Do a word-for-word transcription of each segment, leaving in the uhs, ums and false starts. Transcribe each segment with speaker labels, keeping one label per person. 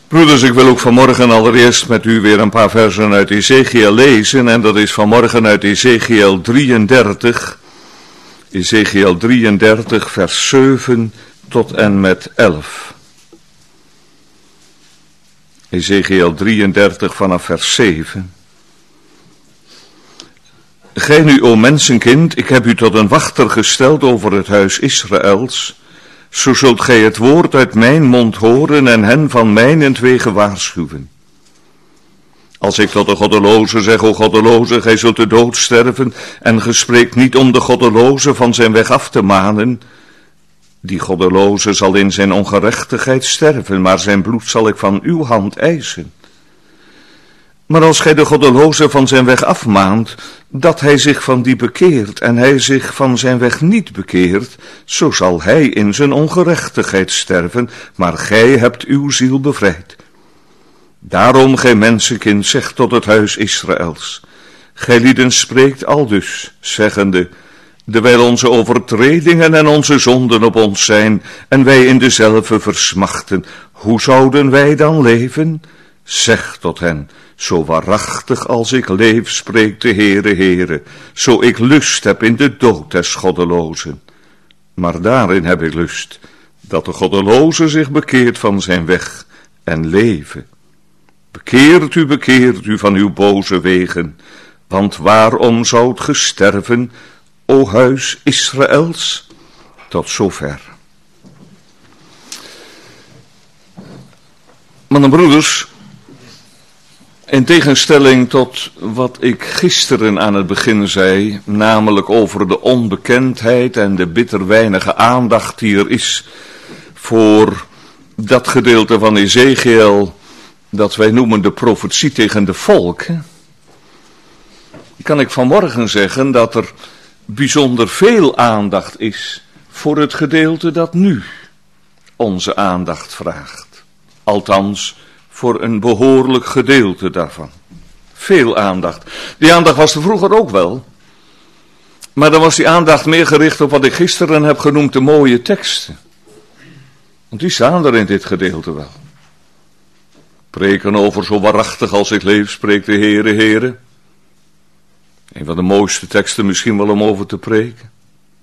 Speaker 1: Broeders, ik wil ook vanmorgen allereerst met u weer een paar versen uit Ezechiel lezen. En dat is vanmorgen uit Ezechiel drieëndertig. Ezechiel drieëndertig, vers zeven tot en met elf. Ezechiel drieëndertig vanaf vers zeven. Gij nu, o mensenkind, ik heb u tot een wachter gesteld over het huis Israëls. Zo zult gij het woord uit mijn mond horen en hen van mijnentwege waarschuwen. Als ik tot de goddeloze zeg, o goddeloze, gij zult de dood sterven, en ge spreekt niet om de goddeloze van zijn weg af te manen. Die goddeloze zal in zijn ongerechtigheid sterven, maar zijn bloed zal ik van uw hand eisen. Maar als gij de goddeloze van zijn weg afmaant, dat hij zich van die bekeert en hij zich van zijn weg niet bekeert, zo zal hij in zijn ongerechtigheid sterven, maar gij hebt uw ziel bevrijd. Daarom, gij mensenkind, zegt tot het huis Israëls, gij lieden spreekt aldus, zeggende, dewijl onze overtredingen en onze zonden op ons zijn, en wij in dezelfde versmachten, hoe zouden wij dan leven? Zeg tot hen, zo waarachtig als ik leef, spreekt de Heere, Heere, zo ik lust heb in de dood des goddelozen. Maar daarin heb ik lust, dat de goddeloze zich bekeert van zijn weg en leven. Bekeert u, bekeert u van uw boze wegen, want waarom zoudt ge sterven, o huis Israëls? Tot zover. Mannen, broeders, in tegenstelling tot wat ik gisteren aan het begin zei, namelijk over de onbekendheid en de bitter weinige aandacht die er is voor dat gedeelte van Ezechiel dat wij noemen de profetie tegen de volken, kan ik vanmorgen zeggen dat er bijzonder veel aandacht is voor het gedeelte dat nu onze aandacht vraagt. Althans, voor een behoorlijk gedeelte daarvan. Veel aandacht. Die aandacht was er vroeger ook wel. Maar dan was die aandacht meer gericht op wat ik gisteren heb genoemd de mooie teksten. Want die staan er in dit gedeelte wel. Preken over zo waarachtig als ik leef, spreekt de Heere, Heere. Een van de mooiste teksten misschien wel om over te preken.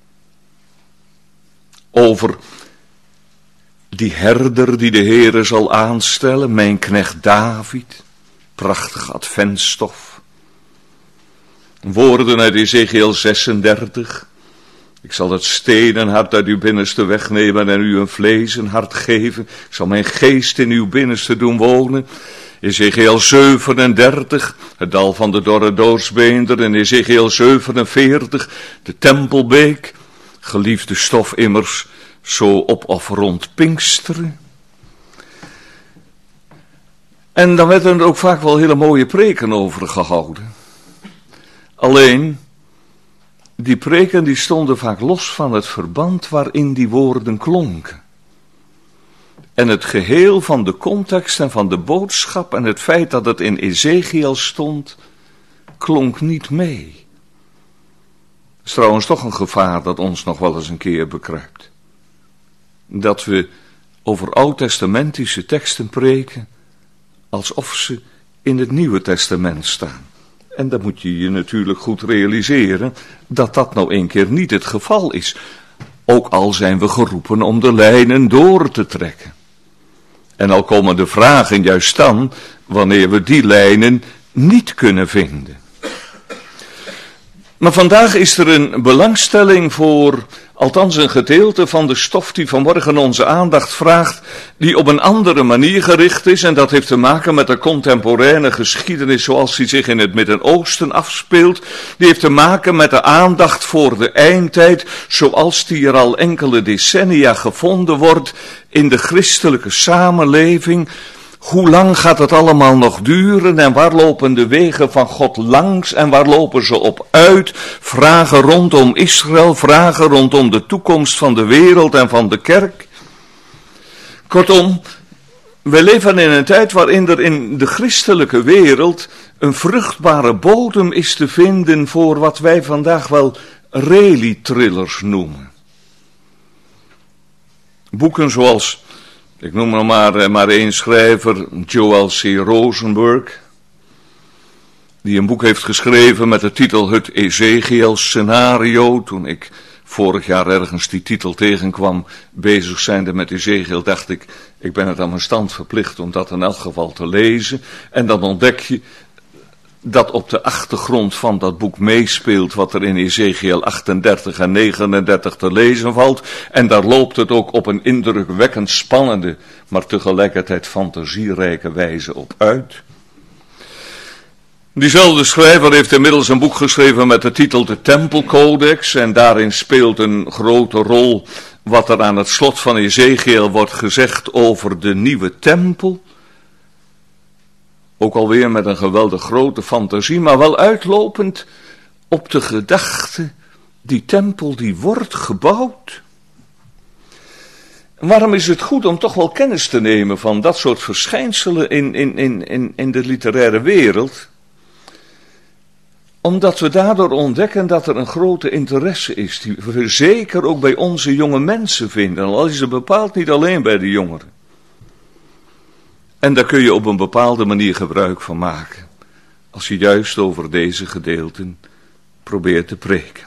Speaker 1: Over die herder die de Heere zal aanstellen, mijn knecht David, prachtig adventstof. Woorden uit Ezechiel zesendertig. Ik zal het stenen hart uit uw binnenste wegnemen en u een vleesen hart geven. Ik zal mijn geest in uw binnenste doen wonen. Ezechiel zevenendertig, het dal van de dorre doodsbeender. En Ezechiel zevenenveertig, de tempelbeek, geliefde stof immers, zo op of rond Pinksteren. En dan werden er ook vaak wel hele mooie preken over gehouden. Alleen, die preken die stonden vaak los van het verband waarin die woorden klonken. En het geheel van de context en van de boodschap en het feit dat het in Ezechiel stond, klonk niet mee. Dat is trouwens toch een gevaar dat ons nog wel eens een keer bekruipt. Dat we over oud-testamentische teksten preken, alsof ze in het Nieuwe Testament staan. En dan moet je je natuurlijk goed realiseren dat dat nou een keer niet het geval is. Ook al zijn we geroepen om de lijnen door te trekken. En al komen de vragen juist dan wanneer we die lijnen niet kunnen vinden. Maar vandaag is er een belangstelling voor, althans een gedeelte van de stof die vanmorgen onze aandacht vraagt, die op een andere manier gericht is, en dat heeft te maken met de contemporaine geschiedenis zoals die zich in het Midden-Oosten afspeelt. Die heeft te maken met de aandacht voor de eindtijd zoals die er al enkele decennia gevonden wordt in de christelijke samenleving. Hoe lang gaat het allemaal nog duren en waar lopen de wegen van God langs en waar lopen ze op uit? Vragen rondom Israël, vragen rondom de toekomst van de wereld en van de kerk. Kortom, we leven in een tijd waarin er in de christelijke wereld een vruchtbare bodem is te vinden voor wat wij vandaag wel rally-thrillers noemen. Boeken zoals Ik noem nog maar, maar één schrijver, Joel C. Rosenberg, die een boek heeft geschreven met de titel Het Ezekiel-scenario. Toen ik vorig jaar ergens die titel tegenkwam, bezig zijnde met Ezekiel, dacht ik, ik ben het aan mijn stand verplicht om dat in elk geval te lezen. En dan ontdek je dat op de achtergrond van dat boek meespeelt wat er in Ezekiel achtendertig en negenendertig te lezen valt. En daar loopt het ook op een indrukwekkend spannende, maar tegelijkertijd fantasierijke wijze op uit. Diezelfde schrijver heeft inmiddels een boek geschreven met de titel De Tempelcodex. En daarin speelt een grote rol wat er aan het slot van Ezekiel wordt gezegd over de nieuwe tempel. Ook alweer met een geweldig grote fantasie, maar wel uitlopend op de gedachte, die tempel die wordt gebouwd. Waarom is het goed om toch wel kennis te nemen van dat soort verschijnselen in, in, in, in, in de literaire wereld? Omdat we daardoor ontdekken dat er een grote interesse is, die we zeker ook bij onze jonge mensen vinden, al is het bepaald niet alleen bij de jongeren. En daar kun je op een bepaalde manier gebruik van maken, als je juist over deze gedeelten probeert te preken.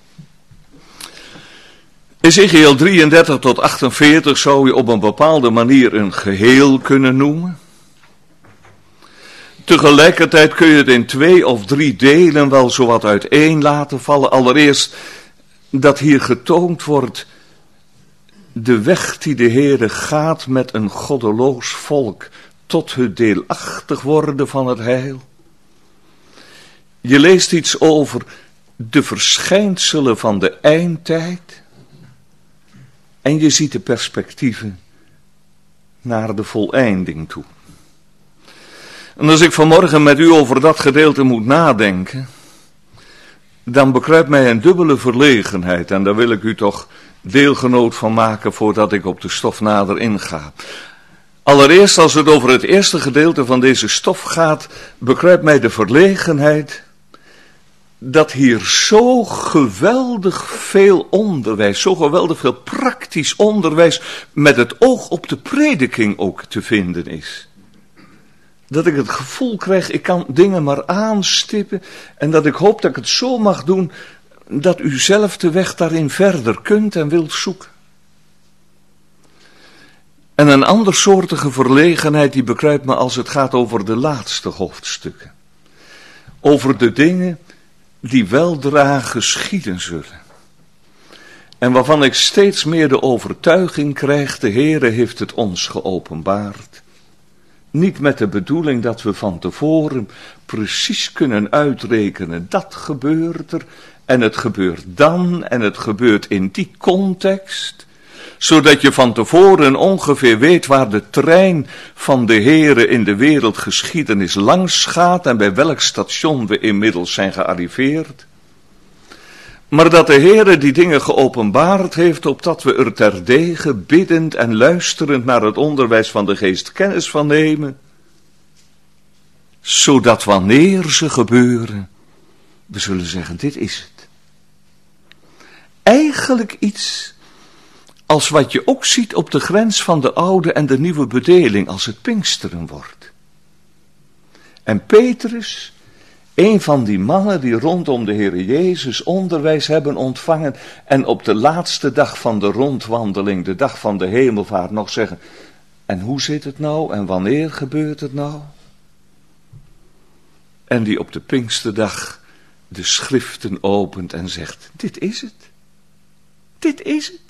Speaker 1: Ezekiel drieëndertig tot achtenveertig zou je op een bepaalde manier een geheel kunnen noemen. Tegelijkertijd kun je het in twee of drie delen wel zowat uiteen laten vallen. Allereerst dat hier getoond wordt de weg die de Heere gaat met een goddeloos volk tot het deelachtig worden van het heil. Je leest iets over de verschijnselen van de eindtijd en je ziet de perspectieven naar de voleinding toe. En als ik vanmorgen met u over dat gedeelte moet nadenken, dan bekruipt mij een dubbele verlegenheid en daar wil ik u toch deelgenoot van maken voordat ik op de stof nader inga. Allereerst, als het over het eerste gedeelte van deze stof gaat, bekruipt mij de verlegenheid dat hier zo geweldig veel onderwijs, zo geweldig veel praktisch onderwijs met het oog op de prediking ook te vinden is. Dat ik het gevoel krijg, ik kan dingen maar aanstippen en dat ik hoop dat ik het zo mag doen dat u zelf de weg daarin verder kunt en wilt zoeken. En een andersoortige verlegenheid die bekruipt me als het gaat over de laatste hoofdstukken. Over de dingen die weldra geschieden zullen. En waarvan ik steeds meer de overtuiging krijg, de Heere heeft het ons geopenbaard. Niet met de bedoeling dat we van tevoren precies kunnen uitrekenen, dat gebeurt er en het gebeurt dan en het gebeurt in die context, zodat je van tevoren ongeveer weet waar de trein van de Heere in de wereldgeschiedenis langs gaat en bij welk station we inmiddels zijn gearriveerd. Maar dat de Heere die dingen geopenbaard heeft, opdat we er terdege biddend en luisterend naar het onderwijs van de Geest kennis van nemen, zodat wanneer ze gebeuren, we zullen zeggen, dit is het. Eigenlijk iets als wat je ook ziet op de grens van de oude en de nieuwe bedeling, als het Pinksteren wordt. En Petrus, een van die mannen die rondom de Heer Jezus onderwijs hebben ontvangen en op de laatste dag van de rondwandeling, de dag van de hemelvaart, nog zeggen, en hoe zit het nou en wanneer gebeurt het nou? En die op de Pinksterdag de schriften opent en zegt, dit is het. Dit is het.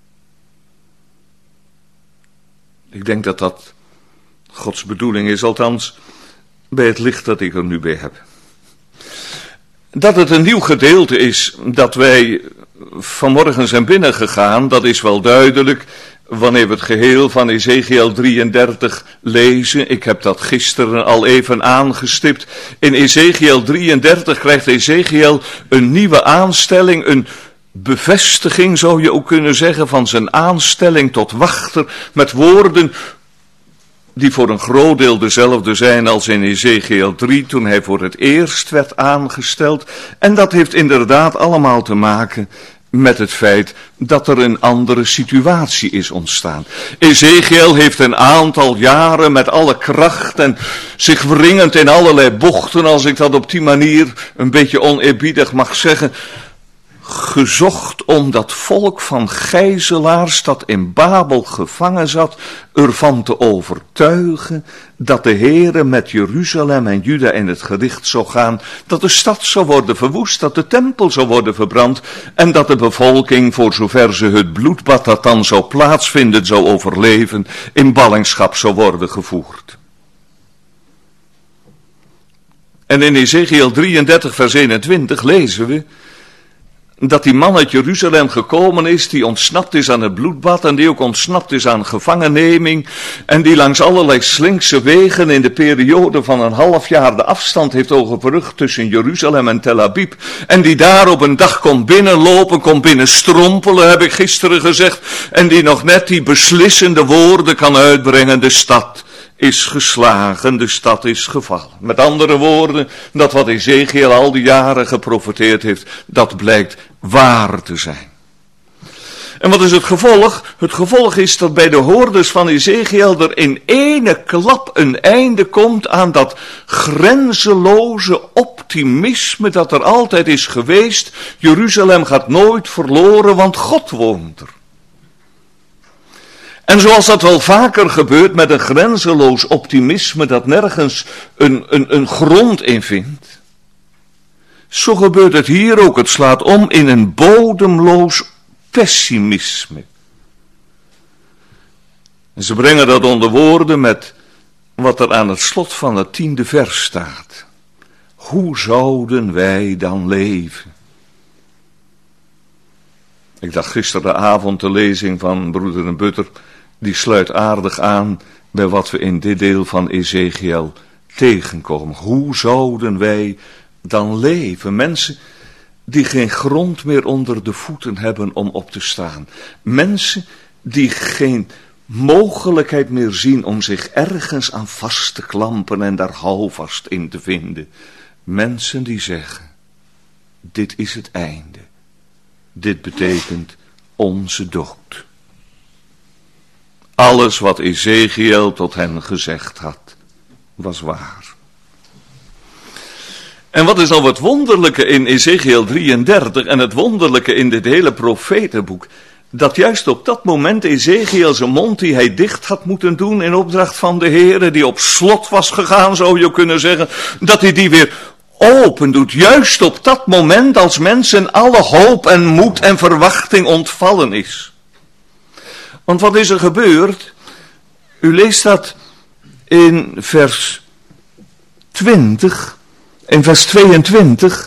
Speaker 1: Ik denk dat dat Gods bedoeling is, althans bij het licht dat ik er nu bij heb. Dat het een nieuw gedeelte is dat wij vanmorgen zijn binnengegaan, dat is wel duidelijk wanneer we het geheel van Ezekiel drieëndertig lezen. Ik heb dat gisteren al even aangestipt. In Ezekiel drieëndertig krijgt Ezekiel een nieuwe aanstelling, een bevestiging zou je ook kunnen zeggen van zijn aanstelling tot wachter, met woorden die voor een groot deel dezelfde zijn als in Ezekiel drie, toen hij voor het eerst werd aangesteld. En dat heeft inderdaad allemaal te maken met het feit dat er een andere situatie is ontstaan. Ezekiel heeft een aantal jaren met alle kracht en zich wringend in allerlei bochten, als ik dat op die manier een beetje oneerbiedig mag zeggen, gezocht om dat volk van gijzelaars dat in Babel gevangen zat, ervan te overtuigen dat de Heere met Jeruzalem en Juda in het gericht zou gaan, dat de stad zou worden verwoest, dat de tempel zou worden verbrand en dat de bevolking, voor zover ze het bloedbad dat dan zou plaatsvinden, zou overleven, in ballingschap zou worden gevoerd. En in Ezekiel drieëndertig vers eenentwintig lezen we dat die man uit Jeruzalem gekomen is, die ontsnapt is aan het bloedbad en die ook ontsnapt is aan gevangenneming en die langs allerlei slinkse wegen in de periode van een half jaar de afstand heeft overbrugd tussen Jeruzalem en Tel Abib en die daar op een dag komt binnenlopen, komt binnenstrompelen, heb ik gisteren gezegd, en die nog net die beslissende woorden kan uitbrengen: de stad is geslagen, de stad is gevallen. Met andere woorden, dat wat Ezekiel al die jaren geprofeteerd heeft, dat blijkt waar te zijn. En wat is het gevolg? Het gevolg is dat bij de hoorders van Ezekiel er in ene klap een einde komt aan dat grenzeloze optimisme dat er altijd is geweest. Jeruzalem gaat nooit verloren, want God woont er. En zoals dat wel vaker gebeurt met een grenzeloos optimisme dat nergens een, een, een grond in vindt, zo gebeurt het hier ook. Het slaat om in een bodemloos pessimisme. En ze brengen dat onder woorden met wat er aan het slot van het tiende vers staat. Hoe zouden wij dan leven? Ik dacht gisteravond de lezing van broeder en Butter, die sluit aardig aan bij wat we in dit deel van Ezekiel tegenkomen. Hoe zouden wij dan leven? Mensen die geen grond meer onder de voeten hebben om op te staan. Mensen die geen mogelijkheid meer zien om zich ergens aan vast te klampen en daar houvast in te vinden. Mensen die zeggen: dit is het einde. Dit betekent onze dood. Alles wat Ezekiel tot hen gezegd had, was waar. En wat is nou het wonderlijke in Ezekiel drieëndertig en het wonderlijke in dit hele profetenboek? Dat juist op dat moment Ezekiel zijn mond die hij dicht had moeten doen in opdracht van de Heere, die op slot was gegaan, zou je kunnen zeggen, dat hij die weer open doet, juist op dat moment als mensen alle hoop en moed en verwachting ontvallen is. Want wat is er gebeurd? U leest dat in vers twintig, in vers tweeëntwintig.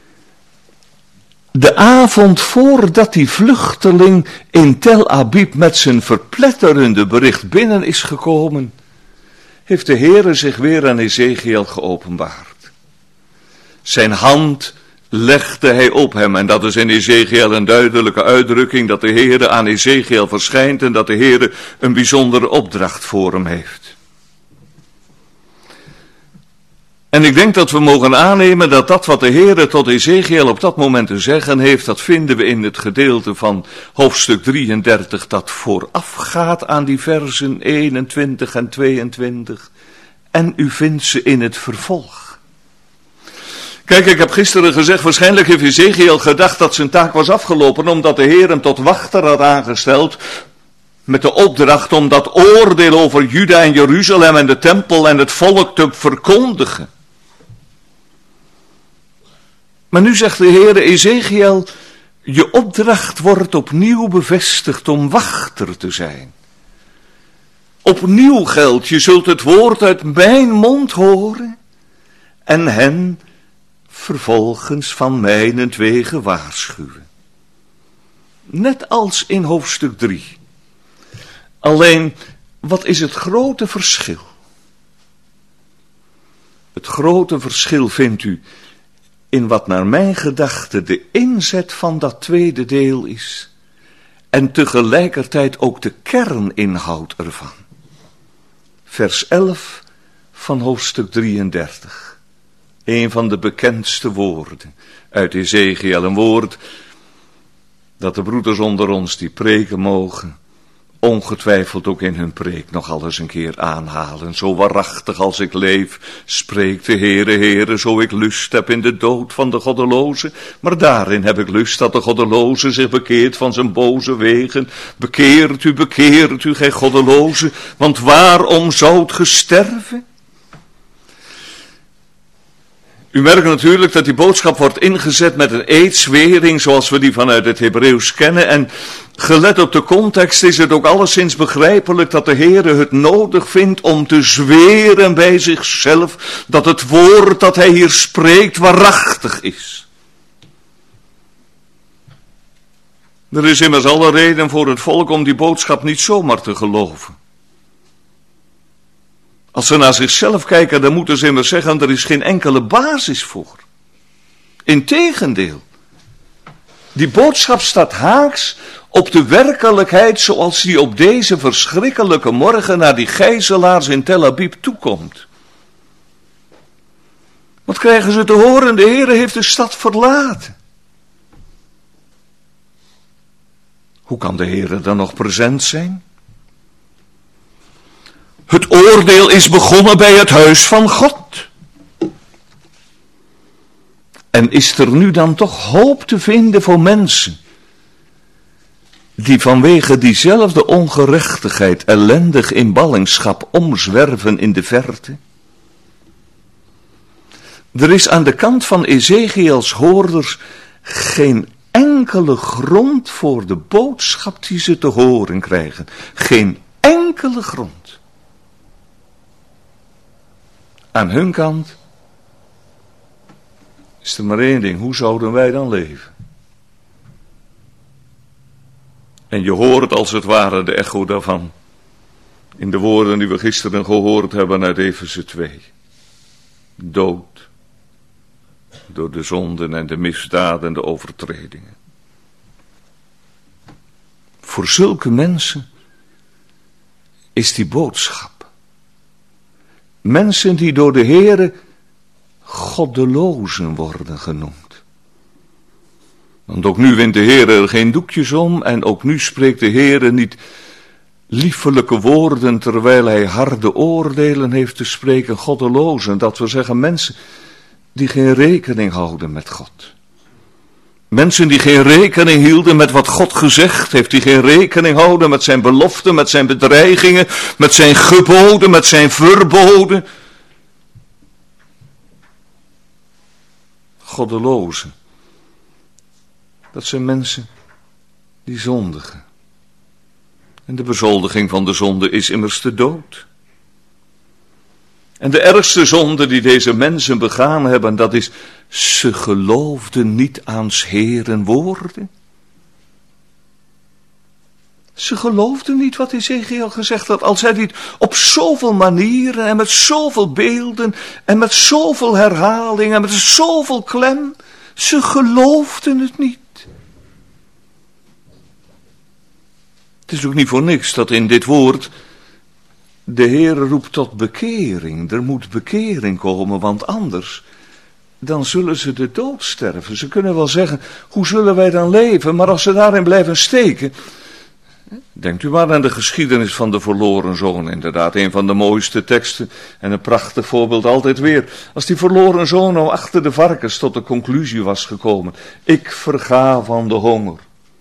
Speaker 1: De avond voordat die vluchteling in Tel Abib met zijn verpletterende bericht binnen is gekomen, heeft de Heere zich weer aan Ezekiel geopenbaard. Zijn hand legde hij op hem, en dat is in Ezekiel een duidelijke uitdrukking dat de Heere aan Ezekiel verschijnt en dat de Heere een bijzondere opdracht voor hem heeft. En ik denk dat we mogen aannemen dat dat wat de Heere tot Ezekiel op dat moment te zeggen heeft, dat vinden we in het gedeelte van hoofdstuk drieëndertig dat voorafgaat aan die versen eenentwintig en tweeëntwintig. En u vindt ze in het vervolg. Kijk, ik heb gisteren gezegd, waarschijnlijk heeft Ezekiel gedacht dat zijn taak was afgelopen, omdat de Heer hem tot wachter had aangesteld, met de opdracht om dat oordeel over Juda en Jeruzalem en de tempel en het volk te verkondigen. Maar nu zegt de Heer Ezekiel, je opdracht wordt opnieuw bevestigd om wachter te zijn. Opnieuw geldt, je zult het woord uit mijn mond horen en hen vervolgens van mijnentwege waarschuwen. Net als in hoofdstuk drie. Alleen, wat is het grote verschil? Het grote verschil vindt u in wat naar mijn gedachte de inzet van dat tweede deel is en tegelijkertijd ook de kerninhoud ervan. Vers elf van hoofdstuk drieëndertig. Een van de bekendste woorden uit Ezekiel. Een woord dat de broeders onder ons die preken mogen, ongetwijfeld ook in hun preek nog al eens een keer aanhalen. Zo waarachtig als ik leef, spreekt de Heere, Heere, zo ik lust heb in de dood van de goddeloze. Maar daarin heb ik lust dat de goddeloze zich bekeert van zijn boze wegen. Bekeert u, bekeert u, gij goddeloze, want waarom zoudt ge sterven? U merkt natuurlijk dat die boodschap wordt ingezet met een eedzwering zoals we die vanuit het Hebreeuws kennen. En gelet op de context is het ook alleszins begrijpelijk dat de Heere het nodig vindt om te zweren bij zichzelf dat het woord dat hij hier spreekt waarachtig is. Er is immers alle reden voor het volk om die boodschap niet zomaar te geloven. Als ze naar zichzelf kijken, dan moeten ze immers zeggen, er is geen enkele basis voor. Integendeel, die boodschap staat haaks op de werkelijkheid zoals die op deze verschrikkelijke morgen naar die gijzelaars in Tel Abib toekomt. Wat krijgen ze te horen? De Heere heeft de stad verlaten. Hoe kan de Heere dan nog present zijn? Het oordeel is begonnen bij het huis van God. En is er nu dan toch hoop te vinden voor mensen die vanwege diezelfde ongerechtigheid ellendig in ballingschap omzwerven in de verte? Er is aan de kant van Ezechiels hoorders geen enkele grond voor de boodschap die ze te horen krijgen. Geen enkele grond. Aan hun kant is er maar één ding. Hoe zouden wij dan leven? En je hoort als het ware de echo daarvan in de woorden die we gisteren gehoord hebben uit Efeze twee. Dood door de zonden en de misdaden en de overtredingen. Voor zulke mensen is die boodschap. Mensen die door de Heere goddelozen worden genoemd. Want ook nu wint de Heere er geen doekjes om en ook nu spreekt de Heere niet liefelijke woorden terwijl hij harde oordelen heeft te spreken, goddelozen. Dat we zeggen mensen die geen rekening houden met God. Mensen die geen rekening hielden met wat God gezegd heeft, die geen rekening houden met zijn beloften, met zijn bedreigingen, met zijn geboden, met zijn verboden. Goddelozen. Dat zijn mensen die zondigen. En de bezoldiging van de zonde is immers de dood. En de ergste zonde die deze mensen begaan hebben, dat is, ze geloofden niet aan 's Heeren woorden. Ze geloofden niet wat Ezechiel gezegd had, al zei hij het op zoveel manieren en met zoveel beelden en met zoveel herhalingen en met zoveel klem. Ze geloofden het niet. Het is ook niet voor niks dat in dit woord de Heer roept tot bekering. Er moet bekering komen, want anders dan zullen ze de dood sterven. Ze kunnen wel zeggen, hoe zullen wij dan leven? Maar als ze daarin blijven steken. Denkt u maar aan de geschiedenis van de verloren zoon. Inderdaad, een van de mooiste teksten en een prachtig voorbeeld altijd weer. Als die verloren zoon nou achter de varkens tot de conclusie was gekomen. Ik verga van de honger.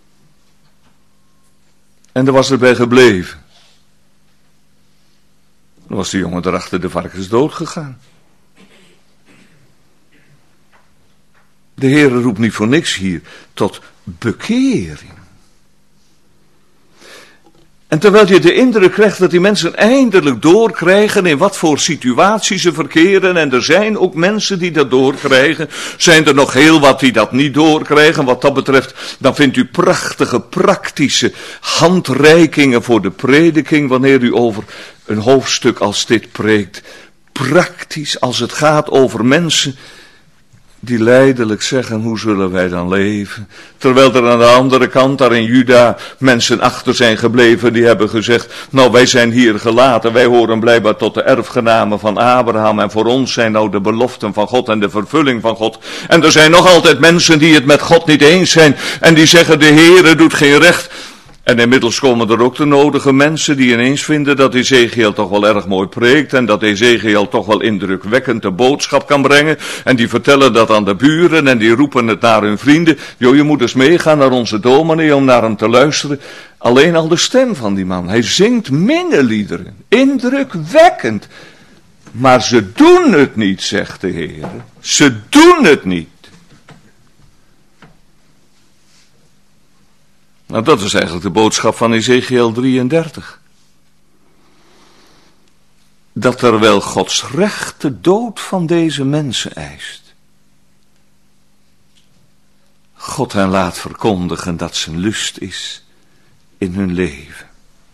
Speaker 1: En er was erbij gebleven. Dan was de jongen er achter de varkens dood gegaan. De Heer roept niet voor niks hier tot bekering. En terwijl je de indruk krijgt dat die mensen eindelijk doorkrijgen in wat voor situatie ze verkeren, en er zijn ook mensen die dat doorkrijgen, zijn er nog heel wat die dat niet doorkrijgen. Wat dat betreft, dan vindt u prachtige, praktische handreikingen voor de prediking, wanneer u over een hoofdstuk als dit preekt. Praktisch als het gaat over mensen die lijdelijk zeggen, hoe zullen wij dan leven? Terwijl er aan de andere kant, daar in Juda, mensen achter zijn gebleven die hebben gezegd, nou wij zijn hier gelaten, wij horen blijkbaar tot de erfgenamen van Abraham en voor ons zijn nou de beloften van God en de vervulling van God. En er zijn nog altijd mensen die het met God niet eens zijn en die zeggen, de Heere doet geen recht. En inmiddels komen er ook de nodige mensen die ineens vinden dat Ezekiel toch wel erg mooi preekt en dat Ezekiel toch wel indrukwekkend de boodschap kan brengen. En die vertellen dat aan de buren en die roepen het naar hun vrienden. Jo, je moet eens meegaan naar onze dominee om naar hem te luisteren. Alleen al de stem van die man. Hij zingt minneliederen. Indrukwekkend. Maar ze doen het niet, zegt de Heer. Ze doen het niet. Nou, dat is eigenlijk de boodschap van Ezekiel drieëndertig. Dat er wel Gods recht de dood van deze mensen eist. God hen laat verkondigen dat zijn lust is in hun leven.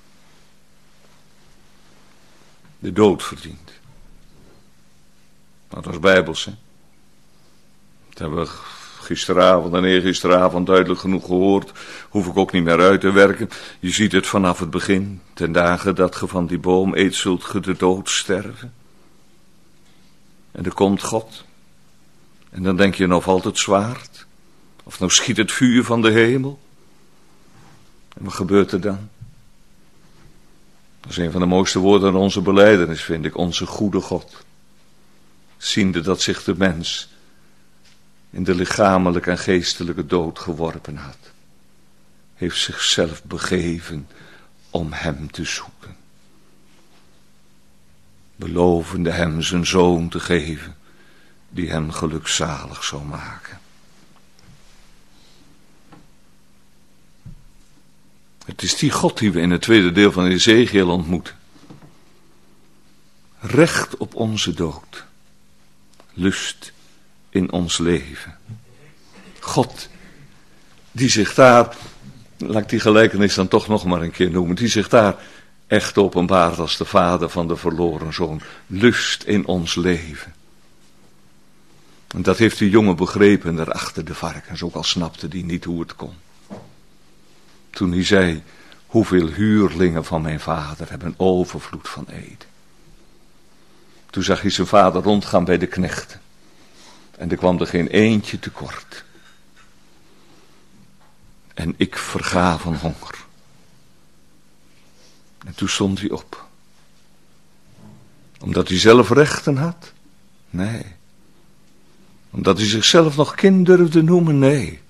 Speaker 1: De dood verdient. Nou, dat is bijbels, hè. Dat hebben we gisteravond en eergisteravond duidelijk genoeg gehoord. Hoef ik ook niet meer uit te werken. Je ziet het vanaf het begin. Ten dagen dat ge van die boom eet, zult ge de dood sterven. En er komt God. En dan denk je, nou valt het zwaard. Of nou schiet het vuur van de hemel. En wat gebeurt er dan? Dat is een van de mooiste woorden in onze belijdenis, vind ik. Onze goede God. Ziende dat zich de mens in de lichamelijke en geestelijke dood geworpen had, heeft zichzelf begeven om hem te zoeken. Belovende hem zijn zoon te geven, die hem gelukzalig zou maken. Het is die God die we in het tweede deel van Ezekiel ontmoeten. Recht op onze dood. Lust in ons leven. God, die zich daar, laat ik die gelijkenis dan toch nog maar een keer noemen, die zich daar echt openbaart als de vader van de verloren zoon. Lust in ons leven. En dat heeft die jongen begrepen daar achter de varkens, ook al snapte die niet hoe het kon. Toen hij zei, hoeveel huurlingen van mijn vader hebben overvloed van eten. Toen zag hij zijn vader rondgaan bij de knechten. En er kwam er geen eentje tekort. En ik verga van honger. En toen stond hij op. Omdat hij zelf rechten had? Nee. Omdat hij zichzelf nog kind durfde noemen? Nee.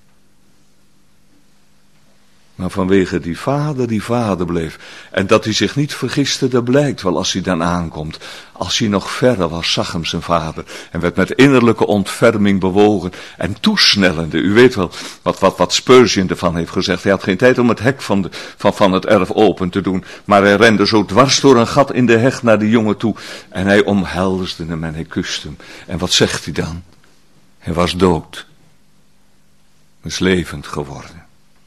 Speaker 1: Maar vanwege die vader die vader bleef. En dat hij zich niet vergiste, dat blijkt wel als hij dan aankomt. Als hij nog verder was, zag hem zijn vader. En werd met innerlijke ontferming bewogen. En toesnellende. U weet wel wat, wat, wat Spurgeon ervan heeft gezegd. Hij had geen tijd om het hek van, de, van, van het erf open te doen. Maar hij rende zo dwars door een gat in de heg naar de jongen toe. En hij omhelsde hem en hij kuste hem. En wat zegt hij dan? Hij was dood. Hij is levend geworden.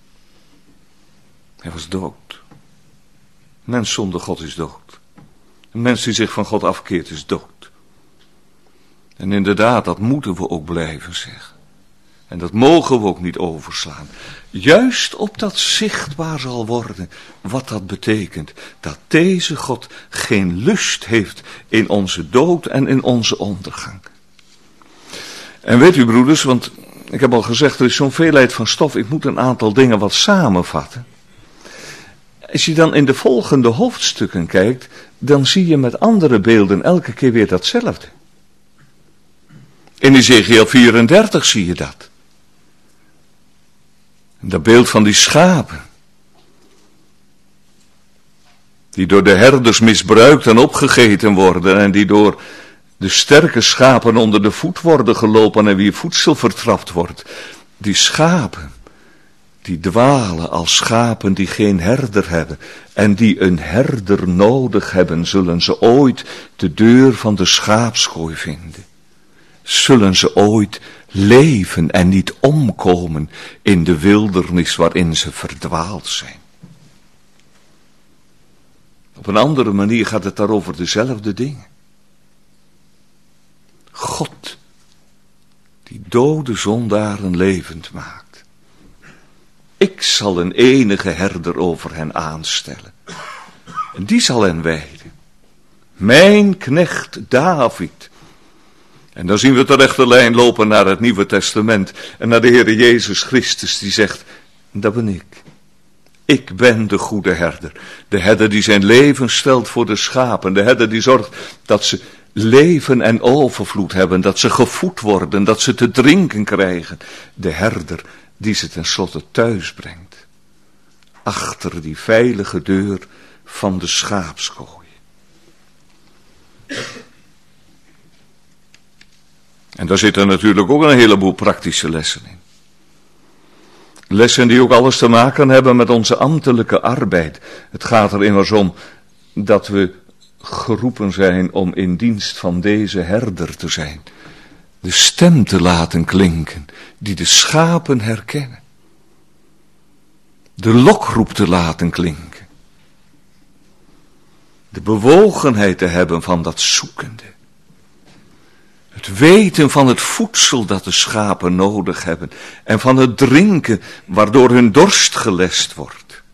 Speaker 1: Hij was dood. Een mens zonder God is dood. Een mens die zich van God afkeert is dood. En inderdaad, dat moeten we ook blijven zeggen. En dat mogen we ook niet overslaan. Juist opdat zichtbaar zal worden wat dat betekent. Dat deze God geen lust heeft in onze dood en in onze ondergang. En weet u broeders, want ik heb al gezegd, er is zo'n veelheid van stof. Ik moet een aantal dingen wat samenvatten. Als je dan in de volgende hoofdstukken kijkt, dan zie je met andere beelden elke keer weer datzelfde. In Ezekiel vierendertig zie je dat. Dat beeld van die schapen. Die door de herders misbruikt en opgegeten worden en die door de sterke schapen onder de voet worden gelopen en wie voedsel vertrapt wordt. Die schapen. Die dwalen als schapen die geen herder hebben en die een herder nodig hebben, zullen ze ooit de deur van de schaapskooi vinden. Zullen ze ooit leven en niet omkomen in de wildernis waarin ze verdwaald zijn. Op een andere manier gaat het daar over dezelfde dingen. God, die dode zondaren levend maakt. Ik zal een enige herder over hen aanstellen. En die zal hen weiden. Mijn knecht David. En dan zien we de rechte lijn lopen naar het Nieuwe Testament. En naar de Heere Jezus Christus die zegt, dat ben ik. Ik ben de goede herder. De herder die zijn leven stelt voor de schapen. De herder die zorgt dat ze leven en overvloed hebben. Dat ze gevoed worden. Dat ze te drinken krijgen. De herder die ze tenslotte thuis brengt. Achter die veilige deur van de schaapskooi. En daar zitten natuurlijk ook een heleboel praktische lessen in. Lessen die ook alles te maken hebben met onze ambtelijke arbeid. Het gaat er immers om dat we geroepen zijn om in dienst van deze herder te zijn. De stem te laten klinken die de schapen herkennen. De lokroep te laten klinken. De bewogenheid te hebben van dat zoekende. Het weten van het voedsel dat de schapen nodig hebben. En van het drinken waardoor hun dorst gelest wordt.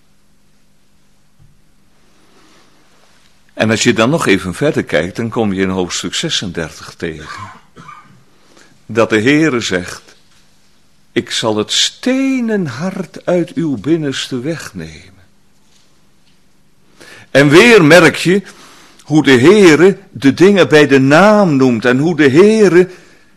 Speaker 1: En als je dan nog even verder kijkt, dan kom je in hoofdstuk zesendertig tegen. Dat de Heere zegt, ik zal het stenen hart uit uw binnenste wegnemen. En weer merk je hoe de Heere de dingen bij de naam noemt en hoe de Heere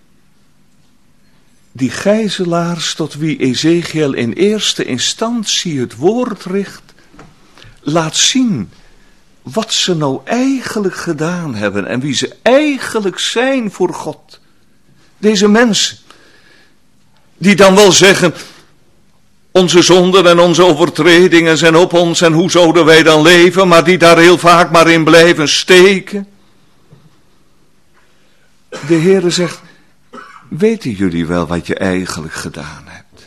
Speaker 1: die gijzelaars tot wie Ezekiel in eerste instantie het woord richt, laat zien wat ze nou eigenlijk gedaan hebben en wie ze eigenlijk zijn voor God. Deze mensen, die dan wel zeggen, onze zonden en onze overtredingen zijn op ons en hoe zouden wij dan leven, maar die daar heel vaak maar in blijven steken. De Heere zegt, weten jullie wel wat je eigenlijk gedaan hebt?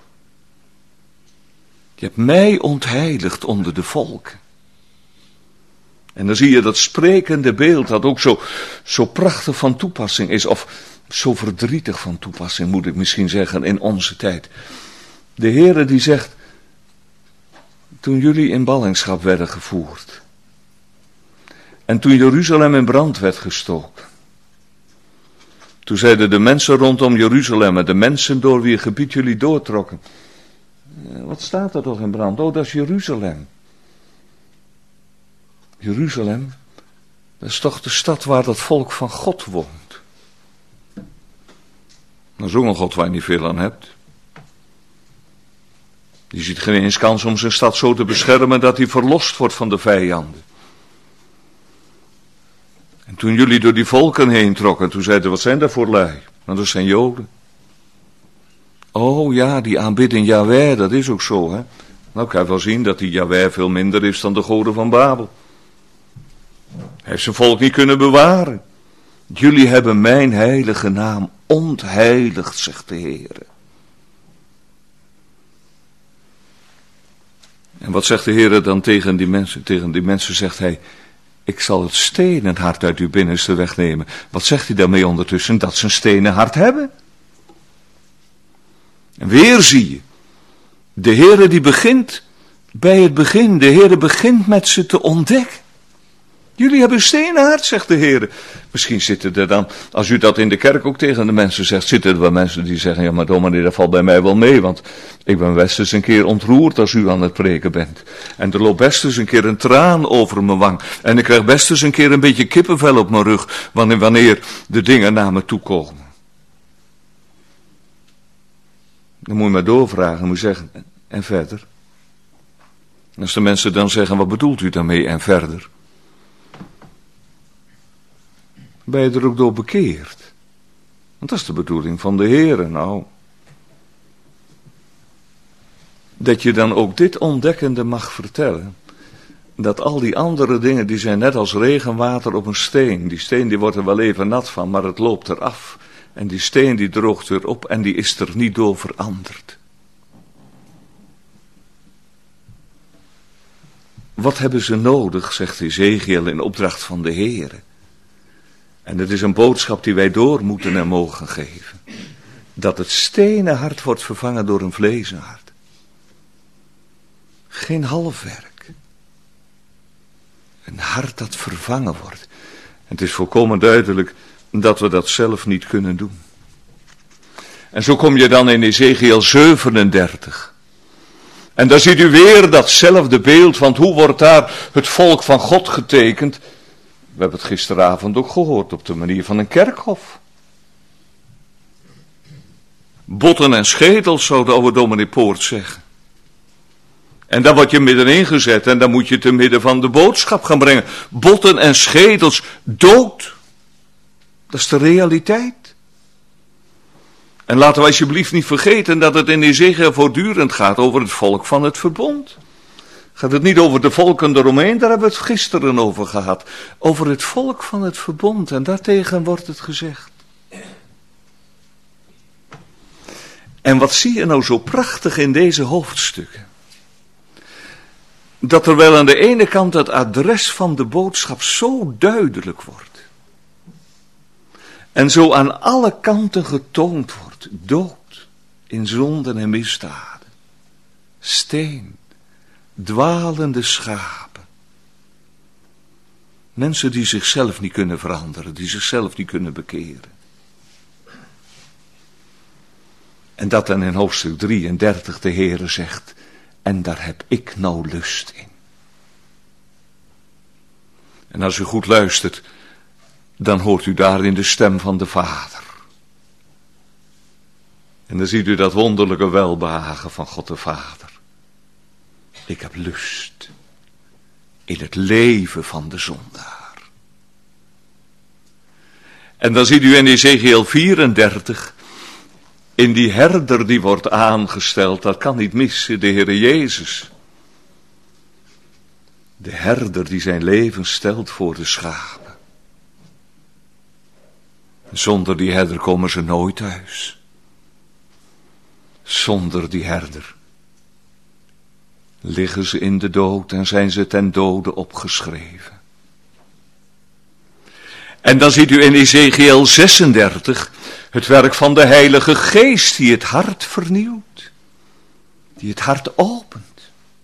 Speaker 1: Je hebt mij ontheiligd onder de volken. En dan zie je dat sprekende beeld dat ook zo, zo prachtig van toepassing is, of zo verdrietig van toepassing moet ik misschien zeggen in onze tijd. De Heere die zegt, toen jullie in ballingschap werden gevoerd, en toen Jeruzalem in brand werd gestoken, toen zeiden de mensen rondom Jeruzalem en de mensen door wie gebied jullie doortrokken, wat staat er toch in brand? Oh, dat is Jeruzalem. Jeruzalem, dat is toch de stad waar dat volk van God woont. Dat is ook een God waar je niet veel aan hebt. Die ziet geen eens kans om zijn stad zo te beschermen dat hij verlost wordt van de vijanden. En toen jullie door die volken heen trokken, toen zeiden, wat zijn dat voor lui? Nou, dat zijn Joden. Oh ja, die aanbidding Jahweh, dat is ook zo, hè. Nou, kan je wel zien dat die Jahweh veel minder is dan de goden van Babel. Hij heeft zijn volk niet kunnen bewaren. Jullie hebben mijn heilige naam ontheiligd, zegt de Heere. En wat zegt de Heere dan tegen die mensen? Tegen die mensen zegt hij, ik zal het stenen hart uit uw binnenste wegnemen. Wat zegt hij daarmee ondertussen? Dat ze een stenen hart hebben. En weer zie je, de Heere die begint bij het begin. De Heere begint met ze te ontdekken. Jullie hebben een stenen hart, zegt de Heer. Misschien zitten er dan, als u dat in de kerk ook tegen de mensen zegt, zitten er wel mensen die zeggen, ja maar dominee, dat valt bij mij wel mee, want ik ben best eens een keer ontroerd als u aan het preken bent. En er loopt best eens een keer een traan over mijn wang. En ik krijg best eens een keer een beetje kippenvel op mijn rug, wanneer, wanneer de dingen naar me toe komen. Dan moet je maar doorvragen, moet je zeggen, en verder? En als de mensen dan zeggen, wat bedoelt u daarmee en verder? Ben je er ook door bekeerd? Want dat is de bedoeling van de Heere, nou. Dat je dan ook dit ontdekkende mag vertellen. Dat al die andere dingen, die zijn net als regenwater op een steen. Die steen die wordt er wel even nat van, maar het loopt eraf. En die steen die droogt weer op en die is er niet door veranderd. Wat hebben ze nodig, zegt Ezekiel in opdracht van de Heere? En het is een boodschap die wij door moeten en mogen geven. Dat het stenen hart wordt vervangen door een vlezen hart. Geen halfwerk. Een hart dat vervangen wordt. En het is volkomen duidelijk dat we dat zelf niet kunnen doen. En zo kom je dan in Ezekiel zevenendertig. En daar ziet u weer datzelfde beeld, want hoe wordt daar het volk van God getekend? We hebben het gisteravond ook gehoord op de manier van een kerkhof. Botten en schedels, zou de oude dominee Poort zeggen. En dan word je middenin gezet en dan moet je te midden van de boodschap gaan brengen. Botten en schedels, dood. Dat is de realiteit. En laten we alsjeblieft niet vergeten dat het in Ezekiel voortdurend gaat over het volk van het verbond. Gaat het niet over de volken eromheen, daar hebben we het gisteren over gehad. Over het volk van het verbond en daartegen wordt het gezegd. En wat zie je nou zo prachtig in deze hoofdstukken? Dat er wel aan de ene kant het adres van de boodschap zo duidelijk wordt. En zo aan alle kanten getoond wordt. Dood in zonden en misdaden. Steen. Dwalende schapen. Mensen die zichzelf niet kunnen veranderen. Die zichzelf niet kunnen bekeren. En dat dan in hoofdstuk drieëndertig de Heere zegt. En daar heb ik nou lust in. En als u goed luistert. Dan hoort u daarin de stem van de Vader. En dan ziet u dat wonderlijke welbehagen van God de Vader. Ik heb lust in het leven van de zondaar. En dan ziet u in Ezekiel vierendertig, in die herder die wordt aangesteld, dat kan niet missen, de Heere Jezus. De herder die zijn leven stelt voor de schapen. Zonder die herder komen ze nooit thuis. Zonder die herder liggen ze in de dood en zijn ze ten dode opgeschreven. En dan ziet u in Ezekiel zesendertig het werk van de Heilige Geest die het hart vernieuwt. Die het hart opent.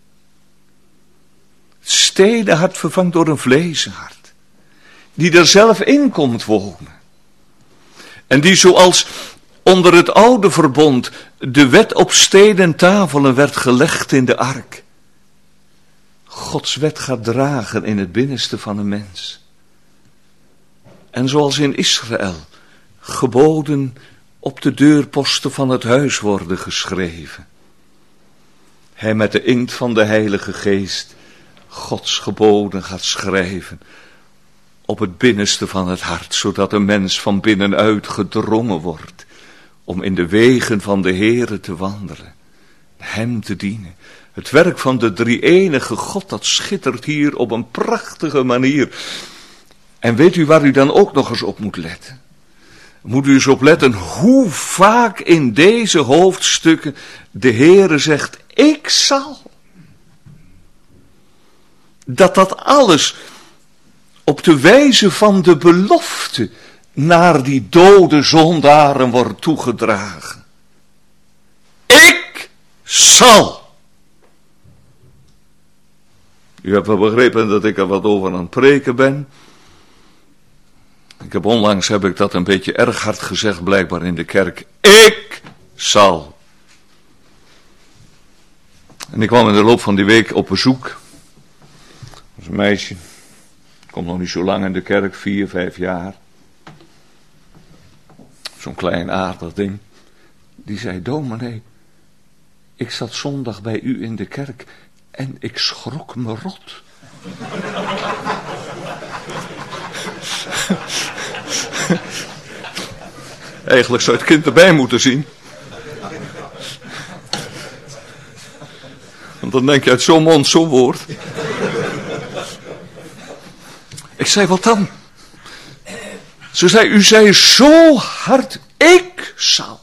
Speaker 1: Het stenen hart vervangt door een vlezen hart. Die er zelf in komt wonen. En die zoals onder het oude verbond de wet op stenen tafelen werd gelegd in de ark. Gods wet gaat dragen in het binnenste van een mens. En zoals in Israël geboden op de deurposten van het huis worden geschreven. Hij met de inkt van de Heilige Geest Gods geboden gaat schrijven op het binnenste van het hart, zodat een mens van binnenuit gedrongen wordt om in de wegen van de Heere te wandelen, hem te dienen. Het werk van de drie-enige God, dat schittert hier op een prachtige manier. En weet u waar u dan ook nog eens op moet letten? Moet u eens op letten hoe vaak in deze hoofdstukken de Heere zegt, ik zal. Dat dat alles op de wijze van de belofte naar die dode zondaren wordt toegedragen. Ik zal. U hebt wel begrepen dat ik er wat over aan het preken ben. Ik heb onlangs heb ik dat een beetje erg hard gezegd blijkbaar in de kerk. Ik zal. En ik kwam in de loop van die week op bezoek. Dat was een meisje. Komt nog niet zo lang in de kerk, vier, vijf jaar. Zo'n klein aardig ding. Die zei, dominee, ik zat zondag bij u in de kerk en ik schrok me rot. Eigenlijk zou het kind erbij moeten zien. Want dan denk je uit zo'n mond zo'n woord. Ik zei, wat dan? Ze zei, u zei zo hard, ik zal.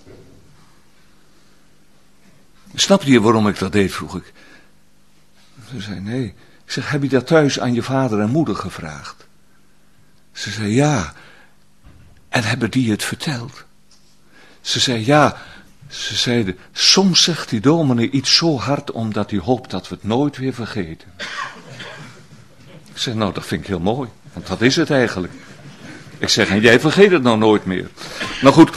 Speaker 1: Snap je waarom ik dat deed, vroeg ik. Ze zei, nee. Ik zeg, heb je dat thuis aan je vader en moeder gevraagd? Ze zei, ja. En hebben die het verteld? Ze zei ja, ze zeiden, soms zegt die dominee iets zo hard omdat hij hoopt dat we het nooit weer vergeten. Ik zeg, nou dat vind ik heel mooi, want dat is het eigenlijk. Ik zeg, en jij vergeet het nou nooit meer. Nou goed,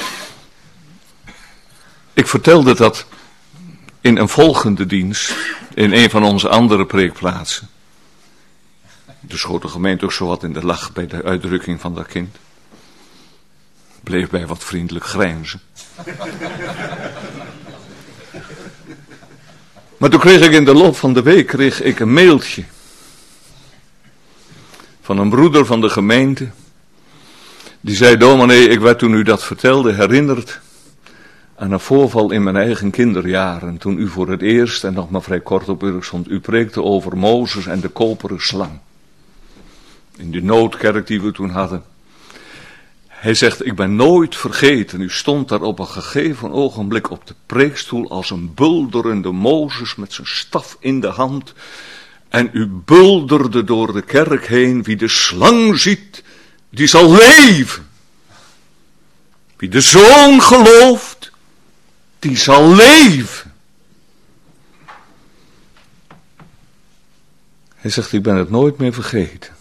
Speaker 1: ik vertelde dat in een volgende dienst, in een van onze andere preekplaatsen. De schoot de gemeente ook zo wat in de lach bij de uitdrukking van dat kind. Bleef bij wat vriendelijk grijnzen. Maar toen kreeg ik in de loop van de week kreeg ik een mailtje van een broeder van de gemeente. Die zei, dominee, ik werd toen u dat vertelde herinnerd aan een voorval in mijn eigen kinderjaren. Toen u voor het eerst, en nog maar vrij kort op u stond, u preekte over Mozes en de koperen slang. In de noodkerk die we toen hadden. Hij zegt, ik ben nooit vergeten, u stond daar op een gegeven ogenblik op de preekstoel als een bulderende Mozes met zijn staf in de hand. En u bulderde door de kerk heen, wie de slang ziet, die zal leven. Wie de Zoon gelooft, die zal leven. Hij zegt, ik ben het nooit meer vergeten.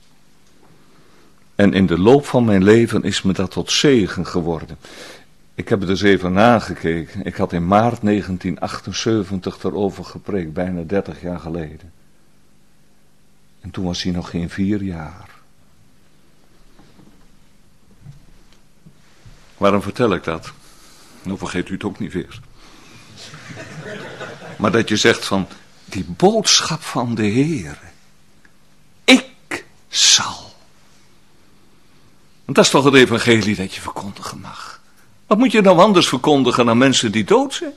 Speaker 1: En in de loop van mijn leven is me dat tot zegen geworden. Ik heb het eens even nagekeken. Ik had in maart negentien achtenzeventig erover gepreekt, bijna dertig jaar geleden. En toen was hij nog geen vier jaar. Waarom vertel ik dat? Nou vergeet u het ook niet weer. Maar dat je zegt van, die boodschap van de Heer. Ik zal. Want dat is toch het evangelie dat je verkondigen mag. Wat moet je nou anders verkondigen aan mensen die dood zijn?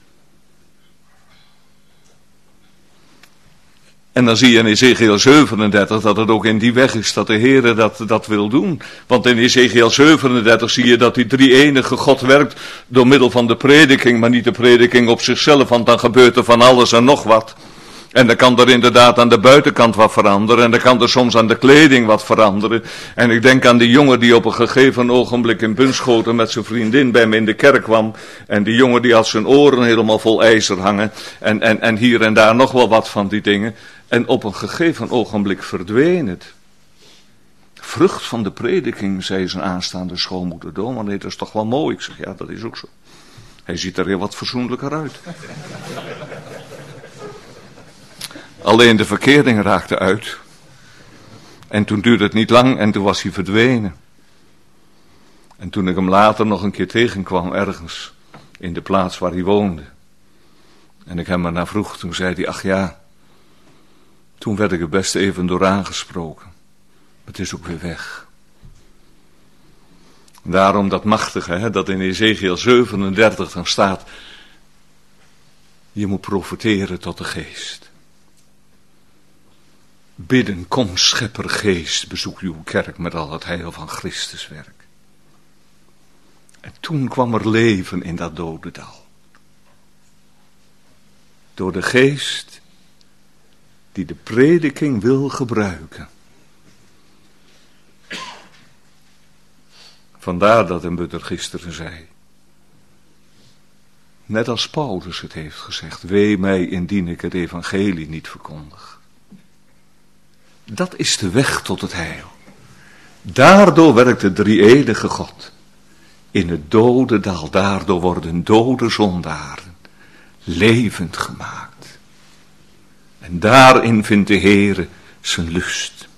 Speaker 1: En dan zie je in Ezekiel zevenendertig dat het ook in die weg is dat de Heer dat, dat wil doen. Want in Ezekiel zevenendertig zie je dat die drie-enige God werkt door middel van de prediking, maar niet de prediking op zichzelf, want dan gebeurt er van alles en nog wat. En dan kan er inderdaad aan de buitenkant wat veranderen. En dan kan er soms aan de kleding wat veranderen. En ik denk aan die jongen die op een gegeven ogenblik in Bunschoten met zijn vriendin bij me in de kerk kwam. En die jongen die had zijn oren helemaal vol ijzer hangen. En, en, en hier en daar nog wel wat van die dingen. En op een gegeven ogenblik verdween het. Vrucht van de prediking, zei zijn aanstaande schoonmoeder. Dominee, dat is toch wel mooi? Ik zeg, ja, dat is ook zo. Hij ziet er heel wat verzoenlijker uit. Alleen de verkering raakte uit. En toen duurde het niet lang en toen was hij verdwenen. En toen ik hem later nog een keer tegenkwam ergens in de plaats waar hij woonde. En ik hem ernaar vroeg, toen zei hij, ach ja, toen werd ik er best even door aangesproken. Het is ook weer weg. Daarom dat machtige, hè, dat in Ezekiel zevenendertig dan staat, je moet profiteren tot de geest. Bidden, kom schepper geest, bezoek uw kerk met al het heil van Christus werk. En toen kwam er leven in dat dode dal. Door de geest die de prediking wil gebruiken. Vandaar dat een Butter gisteren zei. Net als Paulus het heeft gezegd, wee mij indien ik het evangelie niet verkondig. Dat is de weg tot het heil. Daardoor werkt de drie-enige God. In het dode dal, daardoor worden dode zondaren levend gemaakt. En daarin vindt de Heere zijn lust.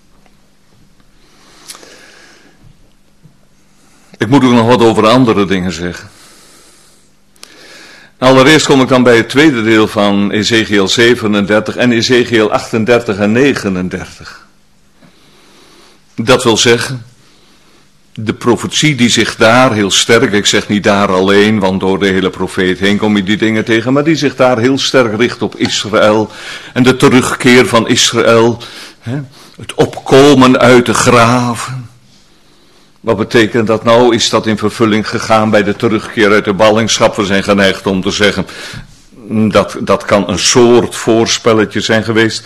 Speaker 1: Ik moet ook nog wat over andere dingen zeggen. Allereerst kom ik dan bij het tweede deel van Ezekiel zevenendertig en Ezekiel achtendertig en negenendertig. Dat wil zeggen, de profetie die zich daar heel sterk, ik zeg niet daar alleen, want door de hele profeet heen kom je die dingen tegen, maar die zich daar heel sterk richt op Israël en de terugkeer van Israël, hè, het opkomen uit de graven. Wat betekent dat nou? Is dat in vervulling gegaan bij de terugkeer uit de ballingschap? We zijn geneigd om te zeggen, dat, dat kan een soort voorspelletje zijn geweest.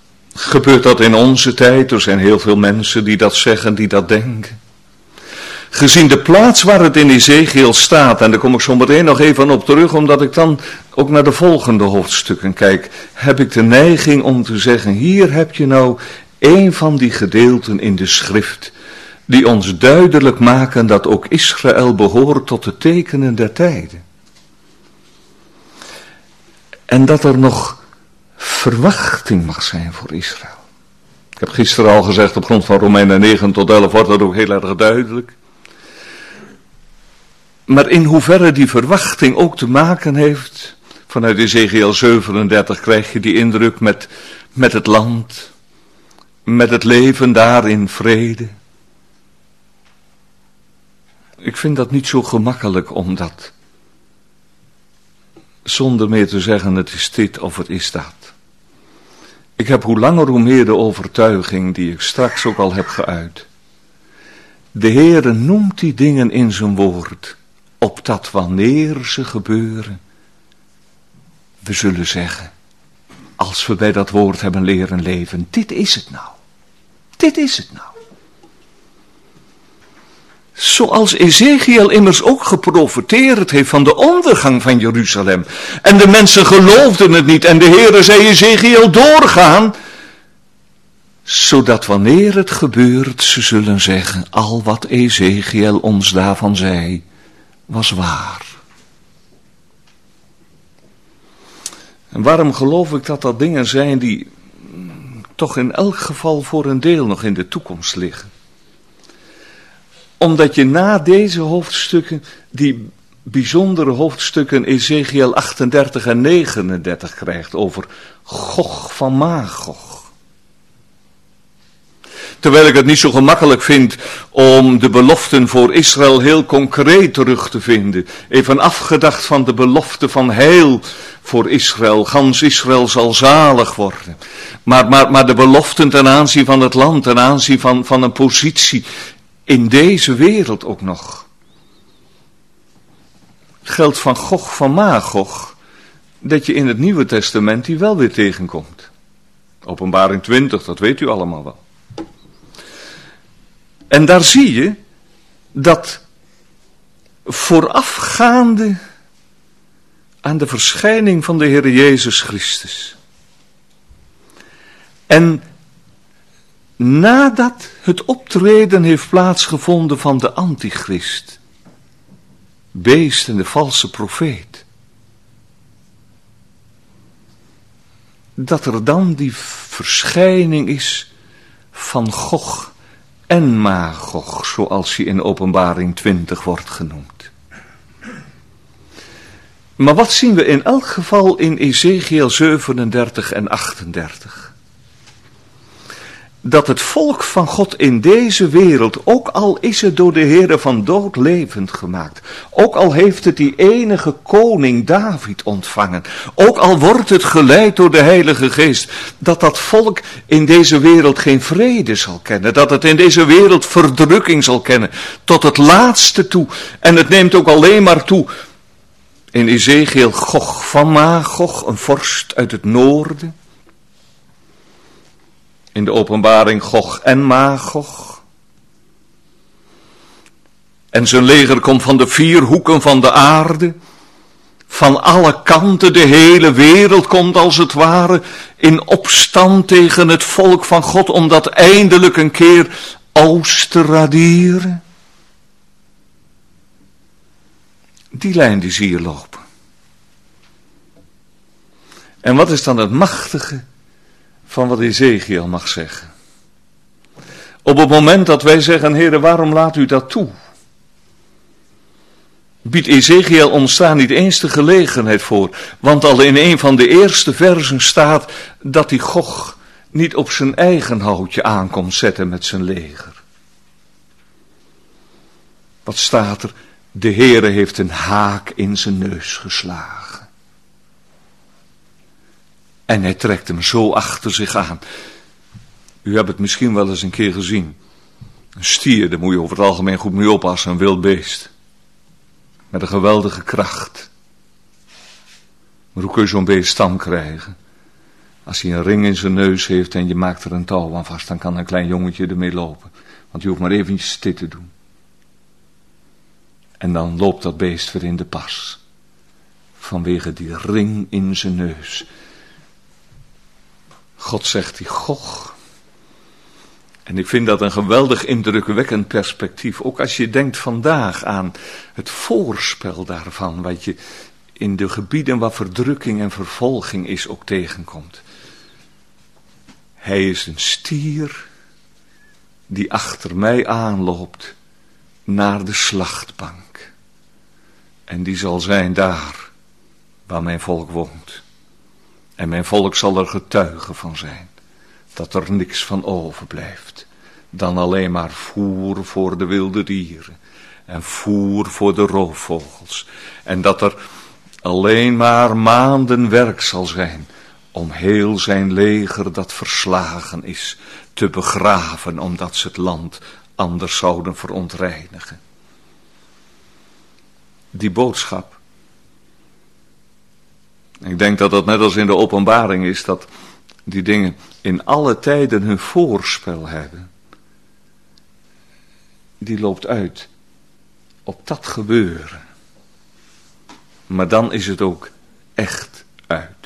Speaker 1: Gebeurt dat in onze tijd? Er zijn heel veel mensen die dat zeggen, die dat denken. Gezien de plaats waar het in Ezekiel staat, en daar kom ik zo meteen nog even op terug, omdat ik dan ook naar de volgende hoofdstukken kijk, heb ik de neiging om te zeggen, hier heb je nou een van die gedeelten in de schrift, die ons duidelijk maken dat ook Israël behoort tot de tekenen der tijden. En dat er nog verwachting mag zijn voor Israël. Ik heb gisteren al gezegd, op grond van Romeinen negen tot elf wordt dat ook heel erg duidelijk. Maar in hoeverre die verwachting ook te maken heeft, vanuit Ezekiel zevenendertig krijg je die indruk met, met het land, met het leven daar in vrede. Ik vind dat niet zo gemakkelijk om dat, zonder meer te zeggen het is dit of het is dat. Ik heb hoe langer hoe meer de overtuiging die ik straks ook al heb geuit. De Heere noemt die dingen in zijn woord, opdat wanneer ze gebeuren, we zullen zeggen, als we bij dat woord hebben leren leven, dit is het nou. Dit is het nou. Zoals Ezekiel immers ook geprofeteerd heeft van de ondergang van Jeruzalem. En de mensen geloofden het niet. En de Heere zei Ezekiel doorgaan. Zodat wanneer het gebeurt, ze zullen zeggen, al wat Ezekiel ons daarvan zei, was waar. En waarom geloof ik dat dat dingen zijn die toch in elk geval voor een deel nog in de toekomst liggen? Omdat je na deze hoofdstukken, die bijzondere hoofdstukken Ezekiel achtendertig en negenendertig krijgt over Gog van Magog. Terwijl ik het niet zo gemakkelijk vind om de beloften voor Israël heel concreet terug te vinden. Even afgedacht van de belofte van heil voor Israël. Gans Israël zal zalig worden. Maar, maar, maar de beloften ten aanzien van het land, ten aanzien van, van een positie in deze wereld ook nog. Het geldt van Gog van Magog, dat je in het Nieuwe Testament die wel weer tegenkomt. Openbaring twintig, dat weet u allemaal wel. En daar zie je dat voorafgaande aan de verschijning van de Heer Jezus Christus en nadat het optreden heeft plaatsgevonden van de antichrist, beest en de valse profeet, dat er dan die verschijning is van Gog en Magog, zoals hij in Openbaring twintig wordt genoemd. Maar wat zien we in elk geval in Ezekiel zevenendertig en achtendertig? Dat het volk van God in deze wereld, ook al is het door de Heere van dood levend gemaakt, ook al heeft het die enige koning David ontvangen, ook al wordt het geleid door de Heilige Geest, dat dat volk in deze wereld geen vrede zal kennen, dat het in deze wereld verdrukking zal kennen, tot het laatste toe. En het neemt ook alleen maar toe in Ezekiel Gog van Magog, een vorst uit het noorden. In de Openbaring Gog en Magog. En zijn leger komt van de vier hoeken van de aarde. Van alle kanten, de hele wereld komt als het ware in opstand tegen het volk van God, om dat eindelijk een keer aus te raderen. Die lijn die zie je lopen. En wat is dan het machtige van wat Ezekiel mag zeggen? Op het moment dat wij zeggen, Heere, waarom laat u dat toe? Biedt Ezekiel ons daar niet eens de gelegenheid voor. Want al in een van de eerste versen staat dat die Gog niet op zijn eigen houtje aankomt zetten met zijn leger. Wat staat er? De Heere heeft een haak in zijn neus geslagen. En hij trekt hem zo achter zich aan. U hebt het misschien wel eens een keer gezien. Een stier, daar moet je over het algemeen goed mee oppassen, een wild beest. Met een geweldige kracht. Maar hoe kun je zo'n beest stam krijgen? Als hij een ring in zijn neus heeft en je maakt er een touw aan vast, dan kan een klein jongetje ermee lopen. Want je hoeft maar eventjes dit te doen. En dan loopt dat beest weer in de pas. Vanwege die ring in zijn neus. God zegt die Gog. En ik vind dat een geweldig indrukwekkend perspectief. Ook als je denkt vandaag aan het voorspel daarvan. Wat je in de gebieden waar verdrukking en vervolging is ook tegenkomt. Hij is een stier die achter mij aanloopt naar de slachtbank. En die zal zijn daar waar mijn volk woont. En mijn volk zal er getuige van zijn. Dat er niks van overblijft. Dan alleen maar voer voor de wilde dieren. En voer voor de roofvogels. En dat er alleen maar maanden werk zal zijn. Om heel zijn leger dat verslagen is. Te begraven omdat ze het land anders zouden verontreinigen. Die boodschap. Ik denk dat dat net als in de openbaring is. Dat die dingen in alle tijden hun voorspel hebben. Die loopt uit op dat gebeuren. Maar dan is het ook echt uit.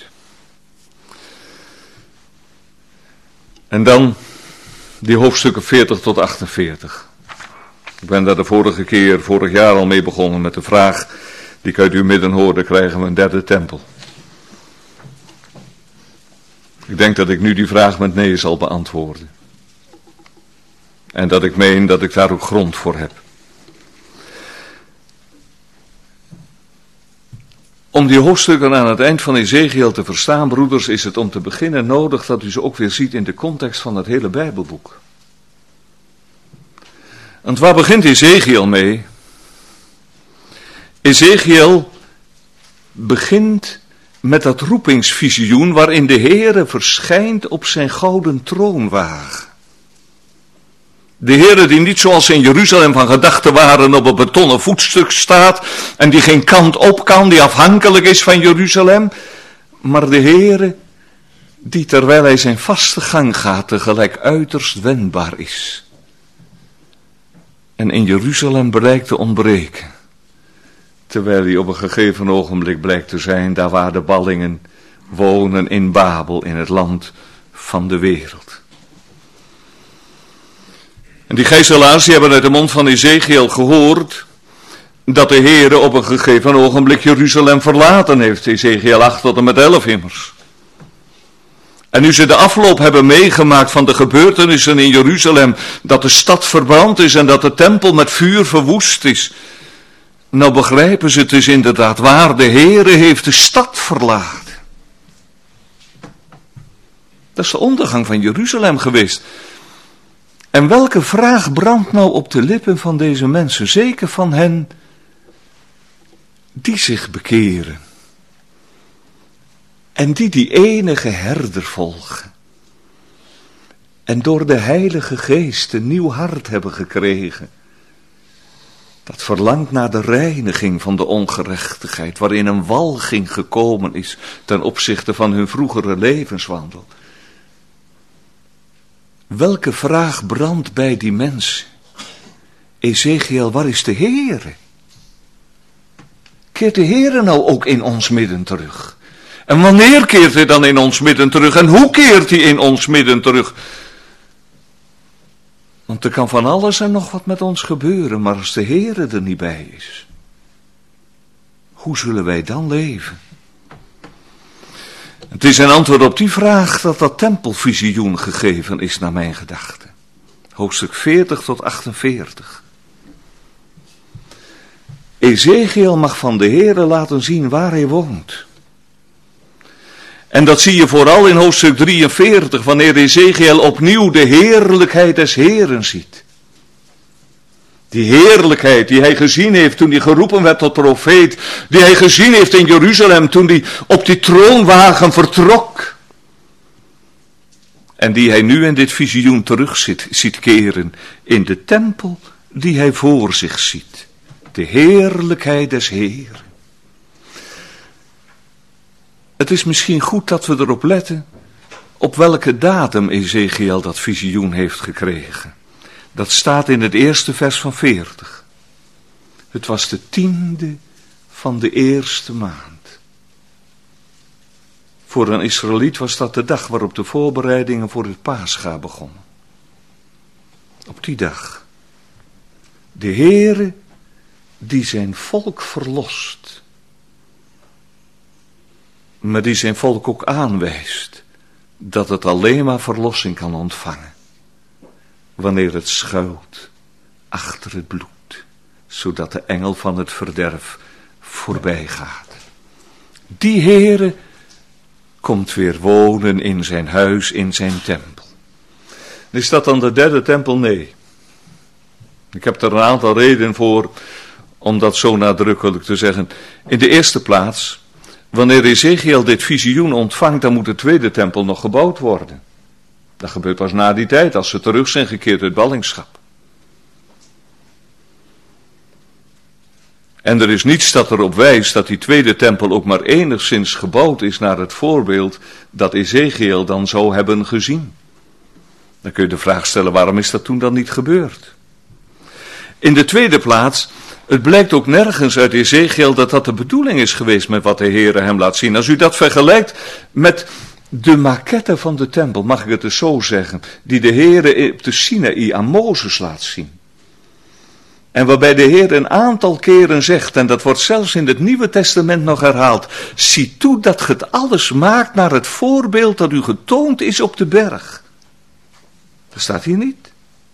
Speaker 1: En dan die hoofdstukken veertig tot achtenveertig. Ik ben daar de vorige keer, vorig jaar al mee begonnen met de vraag die ik uit uw midden hoorde, krijgen we een derde tempel? Ik denk dat ik nu die vraag met nee zal beantwoorden. En dat ik meen dat ik daar ook grond voor heb. Om die hoofdstukken aan het eind van Ezechiel te verstaan, broeders, is het om te beginnen nodig dat u ze ook weer ziet in de context van het hele Bijbelboek. Want waar begint Ezechiel mee? Ezechiel begint met dat roepingsvisioen waarin de Heere verschijnt op zijn gouden troonwagen. De Heere die niet zoals in Jeruzalem van gedachten waren op een betonnen voetstuk staat en die geen kant op kan, die afhankelijk is van Jeruzalem, maar de Heere die terwijl hij zijn vaste gang gaat tegelijk uiterst wendbaar is. En in Jeruzalem blijkt te ontbreken. Terwijl hij op een gegeven ogenblik blijkt te zijn daar waar de ballingen wonen in Babel, in het land van de wereld. En die gijzelaars die hebben uit de mond van Ezechiel gehoord dat de Heere op een gegeven ogenblik Jeruzalem verlaten heeft. Ezechiel acht tot en met elf immers. En nu ze de afloop hebben meegemaakt van de gebeurtenissen in Jeruzalem, dat de stad verbrand is en dat de tempel met vuur verwoest is, nou begrijpen ze het is inderdaad waar, de Heere heeft de stad verlaten. Dat is de ondergang van Jeruzalem geweest. En welke vraag brandt nou op de lippen van deze mensen, zeker van hen die zich bekeren. En die die enige herder volgen. En door de Heilige Geest een nieuw hart hebben gekregen. Dat verlangt naar de reiniging van de ongerechtigheid, waarin een walging gekomen is ten opzichte van hun vroegere levenswandel. Welke vraag brandt bij die mensen? Ezechiel, waar is de Heere? Keert de Heere nou ook in ons midden terug? En wanneer keert hij dan in ons midden terug? En hoe keert hij in ons midden terug? Want er kan van alles en nog wat met ons gebeuren, maar als de Heere er niet bij is, hoe zullen wij dan leven? Het is een antwoord op die vraag dat dat tempelvisioen gegeven is naar mijn gedachten. Hoofdstuk veertig tot achtenveertig. Ezechiel mag van de Heere laten zien waar hij woont. En dat zie je vooral in hoofdstuk drieënveertig, wanneer Ezechiel opnieuw de heerlijkheid des Heeren ziet. Die heerlijkheid die hij gezien heeft toen hij geroepen werd tot profeet, die hij gezien heeft in Jeruzalem toen hij op die troonwagen vertrok. En die hij nu in dit visioen terug ziet, ziet keren in de tempel die hij voor zich ziet. De heerlijkheid des Heeren. Het is misschien goed dat we erop letten op welke datum Ezechiel dat visioen heeft gekregen. Dat staat in het eerste vers van veertig. Het was de tiende van de eerste maand. Voor een Israëliet was dat de dag waarop de voorbereidingen voor het Pascha begonnen. Op die dag. De Heere die zijn volk verlost. Maar die zijn volk ook aanwijst dat het alleen maar verlossing kan ontvangen. Wanneer het schuilt achter het bloed. Zodat de engel van het verderf voorbij gaat. Die Heere komt weer wonen in zijn huis, in zijn tempel. Is dat dan de derde tempel? Nee. Ik heb er een aantal redenen voor om dat zo nadrukkelijk te zeggen. In de eerste plaats, wanneer Ezekiel dit visioen ontvangt, dan moet de tweede tempel nog gebouwd worden. Dat gebeurt pas na die tijd, als ze terug zijn gekeerd uit ballingschap. En er is niets dat erop wijst dat die tweede tempel ook maar enigszins gebouwd is naar het voorbeeld dat Ezekiel dan zou hebben gezien. Dan kun je de vraag stellen, waarom is dat toen dan niet gebeurd? In de tweede plaats, het blijkt ook nergens uit Ezekiel dat dat de bedoeling is geweest met wat de Heere hem laat zien. Als u dat vergelijkt met de maquette van de tempel, mag ik het dus zo zeggen, die de Heere op de Sinaï aan Mozes laat zien. En waarbij de Heer een aantal keren zegt, en dat wordt zelfs in het Nieuwe Testament nog herhaald, zie toe dat ge het alles maakt naar het voorbeeld dat u getoond is op de berg. Dat staat hier niet.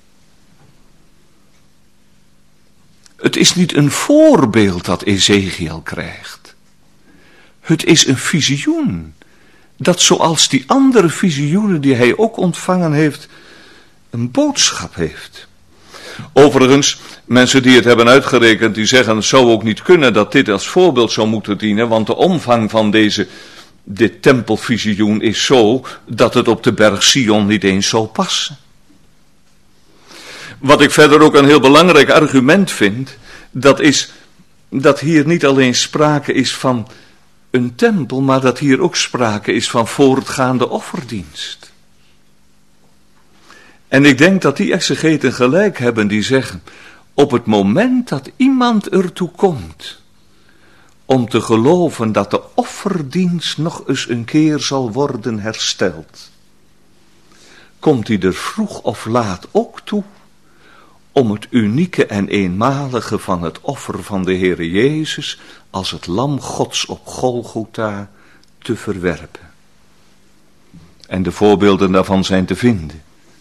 Speaker 1: Het is niet een voorbeeld dat Ezekiel krijgt. Het is een visioen. Dat zoals die andere visioenen die hij ook ontvangen heeft, een boodschap heeft. Overigens, mensen die het hebben uitgerekend, die zeggen het zou ook niet kunnen dat dit als voorbeeld zou moeten dienen, want de omvang van deze, dit tempelvisioen is zo dat het op de berg Sion niet eens zou passen. Wat ik verder ook een heel belangrijk argument vind, dat is dat hier niet alleen sprake is van een tempel, maar dat hier ook sprake is van voortgaande offerdienst. En ik denk dat die exegeten gelijk hebben die zeggen, op het moment dat iemand ertoe komt om te geloven dat de offerdienst nog eens een keer zal worden hersteld, komt hij er vroeg of laat ook toe om het unieke en eenmalige van het offer van de Heere Jezus als het lam Gods op Golgotha te verwerpen. En de voorbeelden daarvan zijn te vinden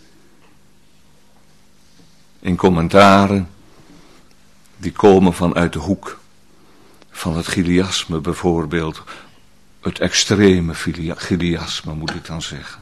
Speaker 1: in commentaren die komen vanuit de hoek van het Chiliasme bijvoorbeeld, het extreme Chiliasme moet ik dan zeggen.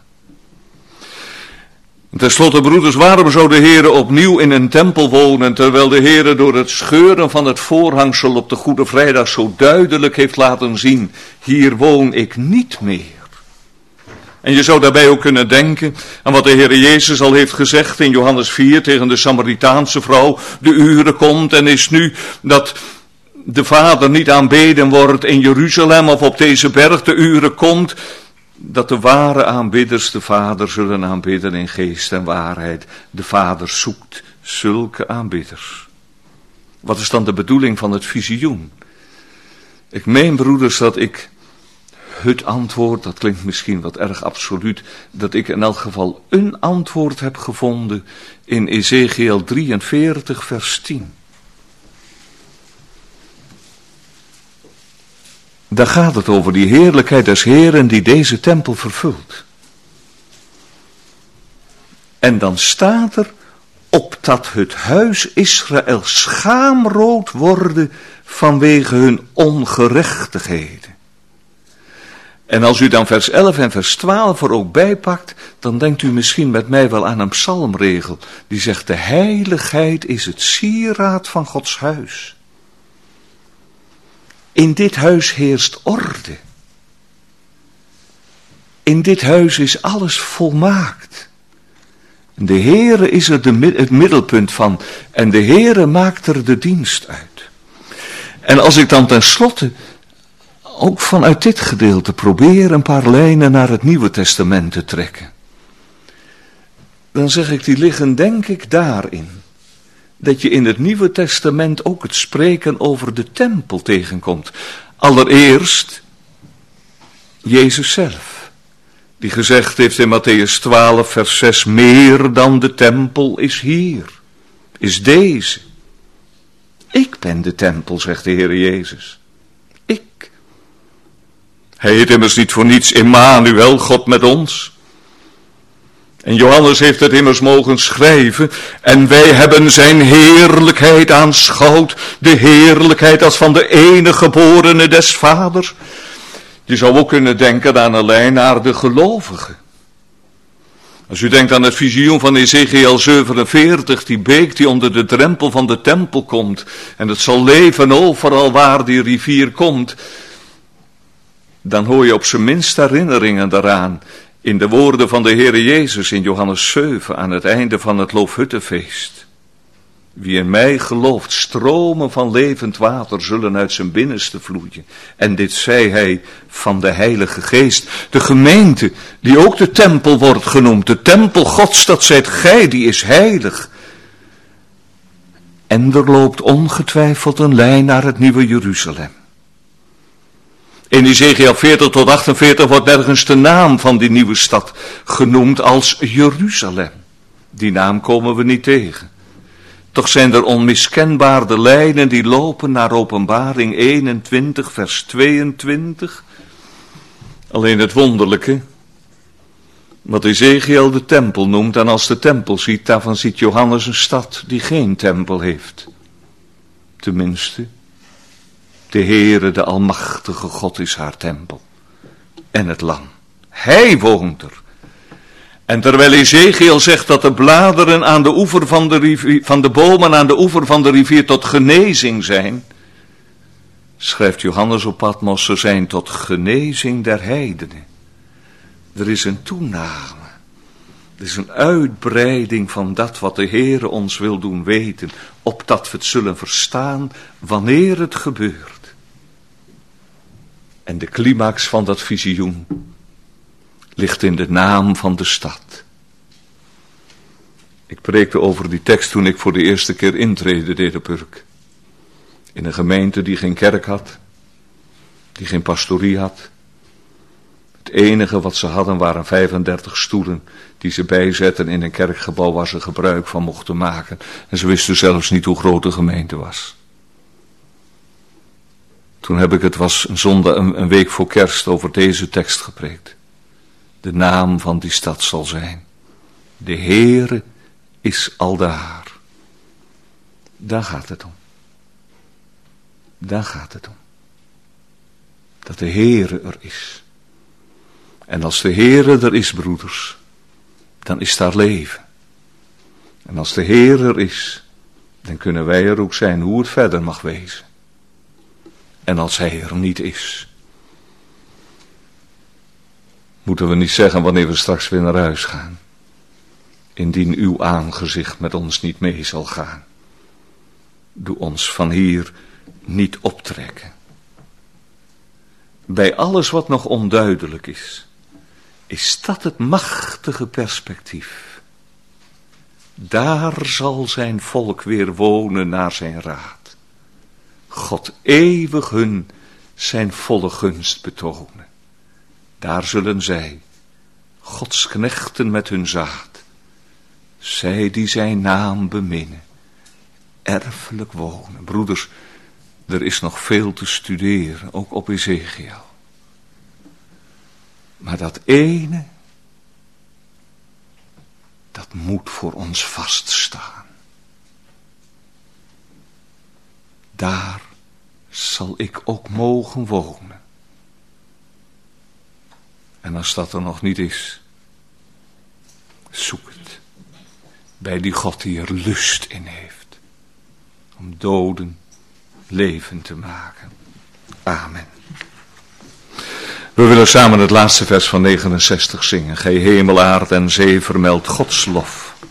Speaker 1: Ten slotte, broeders, waarom zou de Heere opnieuw in een tempel wonen, terwijl de Heere door het scheuren van het voorhangsel op de Goede Vrijdag zo duidelijk heeft laten zien, hier woon ik niet meer. En je zou daarbij ook kunnen denken aan wat de Heere Jezus al heeft gezegd in Johannes vier tegen de Samaritaanse vrouw, de uren komt en is nu dat de Vader niet aanbeden wordt in Jeruzalem of op deze berg, de uren komt dat de ware aanbidders de Vader zullen aanbidden in geest en waarheid. De Vader zoekt zulke aanbidders. Wat is dan de bedoeling van het visioen? Ik meen, broeders, dat ik het antwoord, dat klinkt misschien wat erg absoluut, dat ik in elk geval een antwoord heb gevonden in Ezekiel drieënveertig vers tien. Daar gaat het over die heerlijkheid des Heeren die deze tempel vervult. En dan staat er, opdat het huis Israël schaamrood worden vanwege hun ongerechtigheden. En als u dan vers elf en vers twaalf er ook bijpakt, dan denkt u misschien met mij wel aan een psalmregel, die zegt, de heiligheid is het sieraad van Gods huis. In dit huis heerst orde. In dit huis is alles volmaakt. De Heere is er de, het middelpunt van en de Heere maakt er de dienst uit. En als ik dan tenslotte ook vanuit dit gedeelte probeer een paar lijnen naar het Nieuwe Testament te trekken, dan zeg ik, die liggen denk ik daarin dat je in het Nieuwe Testament ook het spreken over de tempel tegenkomt. Allereerst Jezus zelf, die gezegd heeft in Mattheüs twaalf vers zes, meer dan de tempel is hier, is deze. Ik ben de tempel, zegt de Heer Jezus. Ik. Hij heet immers niet voor niets Immanuel, God met ons. En Johannes heeft het immers mogen schrijven. En wij hebben zijn heerlijkheid aanschouwd. De heerlijkheid als van de enige geborene des vaders. Je zou ook kunnen denken aan een lijn naar de gelovigen. Als u denkt aan het visioen van Ezekiel zevenenveertig, die beek die onder de drempel van de tempel komt. En het zal leven overal waar die rivier komt. Dan hoor je op zijn minst herinneringen daaraan. In de woorden van de Heere Jezus in Johannes zeven aan het einde van het Loofhuttenfeest. Wie in mij gelooft, stromen van levend water zullen uit zijn binnenste vloeien. En dit zei hij van de Heilige Geest. De gemeente, die ook de tempel wordt genoemd. De tempel Gods, dat zijt gij, die is heilig. En er loopt ongetwijfeld een lijn naar het nieuwe Jeruzalem. In Ezekiel veertig tot achtenveertig wordt nergens de naam van die nieuwe stad genoemd als Jeruzalem. Die naam komen we niet tegen. Toch zijn er onmiskenbaar de lijnen die lopen naar Openbaring eenentwintig vers tweeëntwintig. Alleen het wonderlijke, wat Ezekiel de tempel noemt, en als de tempel ziet, daarvan ziet Johannes een stad die geen tempel heeft. Tenminste, de Heere, de Almachtige God is haar tempel. En het lam. Hij woont er. En terwijl Ezekiel zegt dat de bladeren aan de oever van de, rivier, van de bomen aan de oever van de rivier tot genezing zijn, schrijft Johannes op Patmos, ze zijn tot genezing der heidenen. Er is een toename. Er is een uitbreiding van dat wat de Heere ons wil doen weten, opdat we het zullen verstaan wanneer het gebeurt. En de climax van dat visioen ligt in de naam van de stad. Ik preekte over die tekst toen ik voor de eerste keer intrede deed op Urk. In een gemeente die geen kerk had, die geen pastorie had. Het enige wat ze hadden waren vijfendertig stoelen die ze bijzetten in een kerkgebouw waar ze gebruik van mochten maken. En ze wisten zelfs niet hoe groot de gemeente was. Toen heb ik, het was een zondag, een, een week voor kerst, over deze tekst gepreekt. De naam van die stad zal zijn: de Heere is aldaar. Daar gaat het om. Daar gaat het om. Dat de Heere er is. En als de Heere er is, broeders, dan is daar leven. En als de Heer er is, dan kunnen wij er ook zijn, hoe het verder mag wezen. En als hij er niet is, moeten we niet zeggen wanneer we straks weer naar huis gaan, indien uw aangezicht met ons niet mee zal gaan. Doe ons van hier niet optrekken. Bij alles wat nog onduidelijk is, is dat het machtige perspectief. Daar zal zijn volk weer wonen naar zijn raad. God eeuwig hun zijn volle gunst betonen. Daar zullen zij, Gods knechten met hun zaad, zij die zijn naam beminnen, erfelijk wonen. Broeders, er is nog veel te studeren, ook op Ezekiel. Maar dat ene, dat moet voor ons vaststaan. Daar zal ik ook mogen wonen. En als dat er nog niet is, zoek het bij die God die er lust in heeft om doden levend te maken. Amen. We willen samen het laatste vers van negenenzestig zingen. Gij hemel, aard en zee, vermeld Gods lof.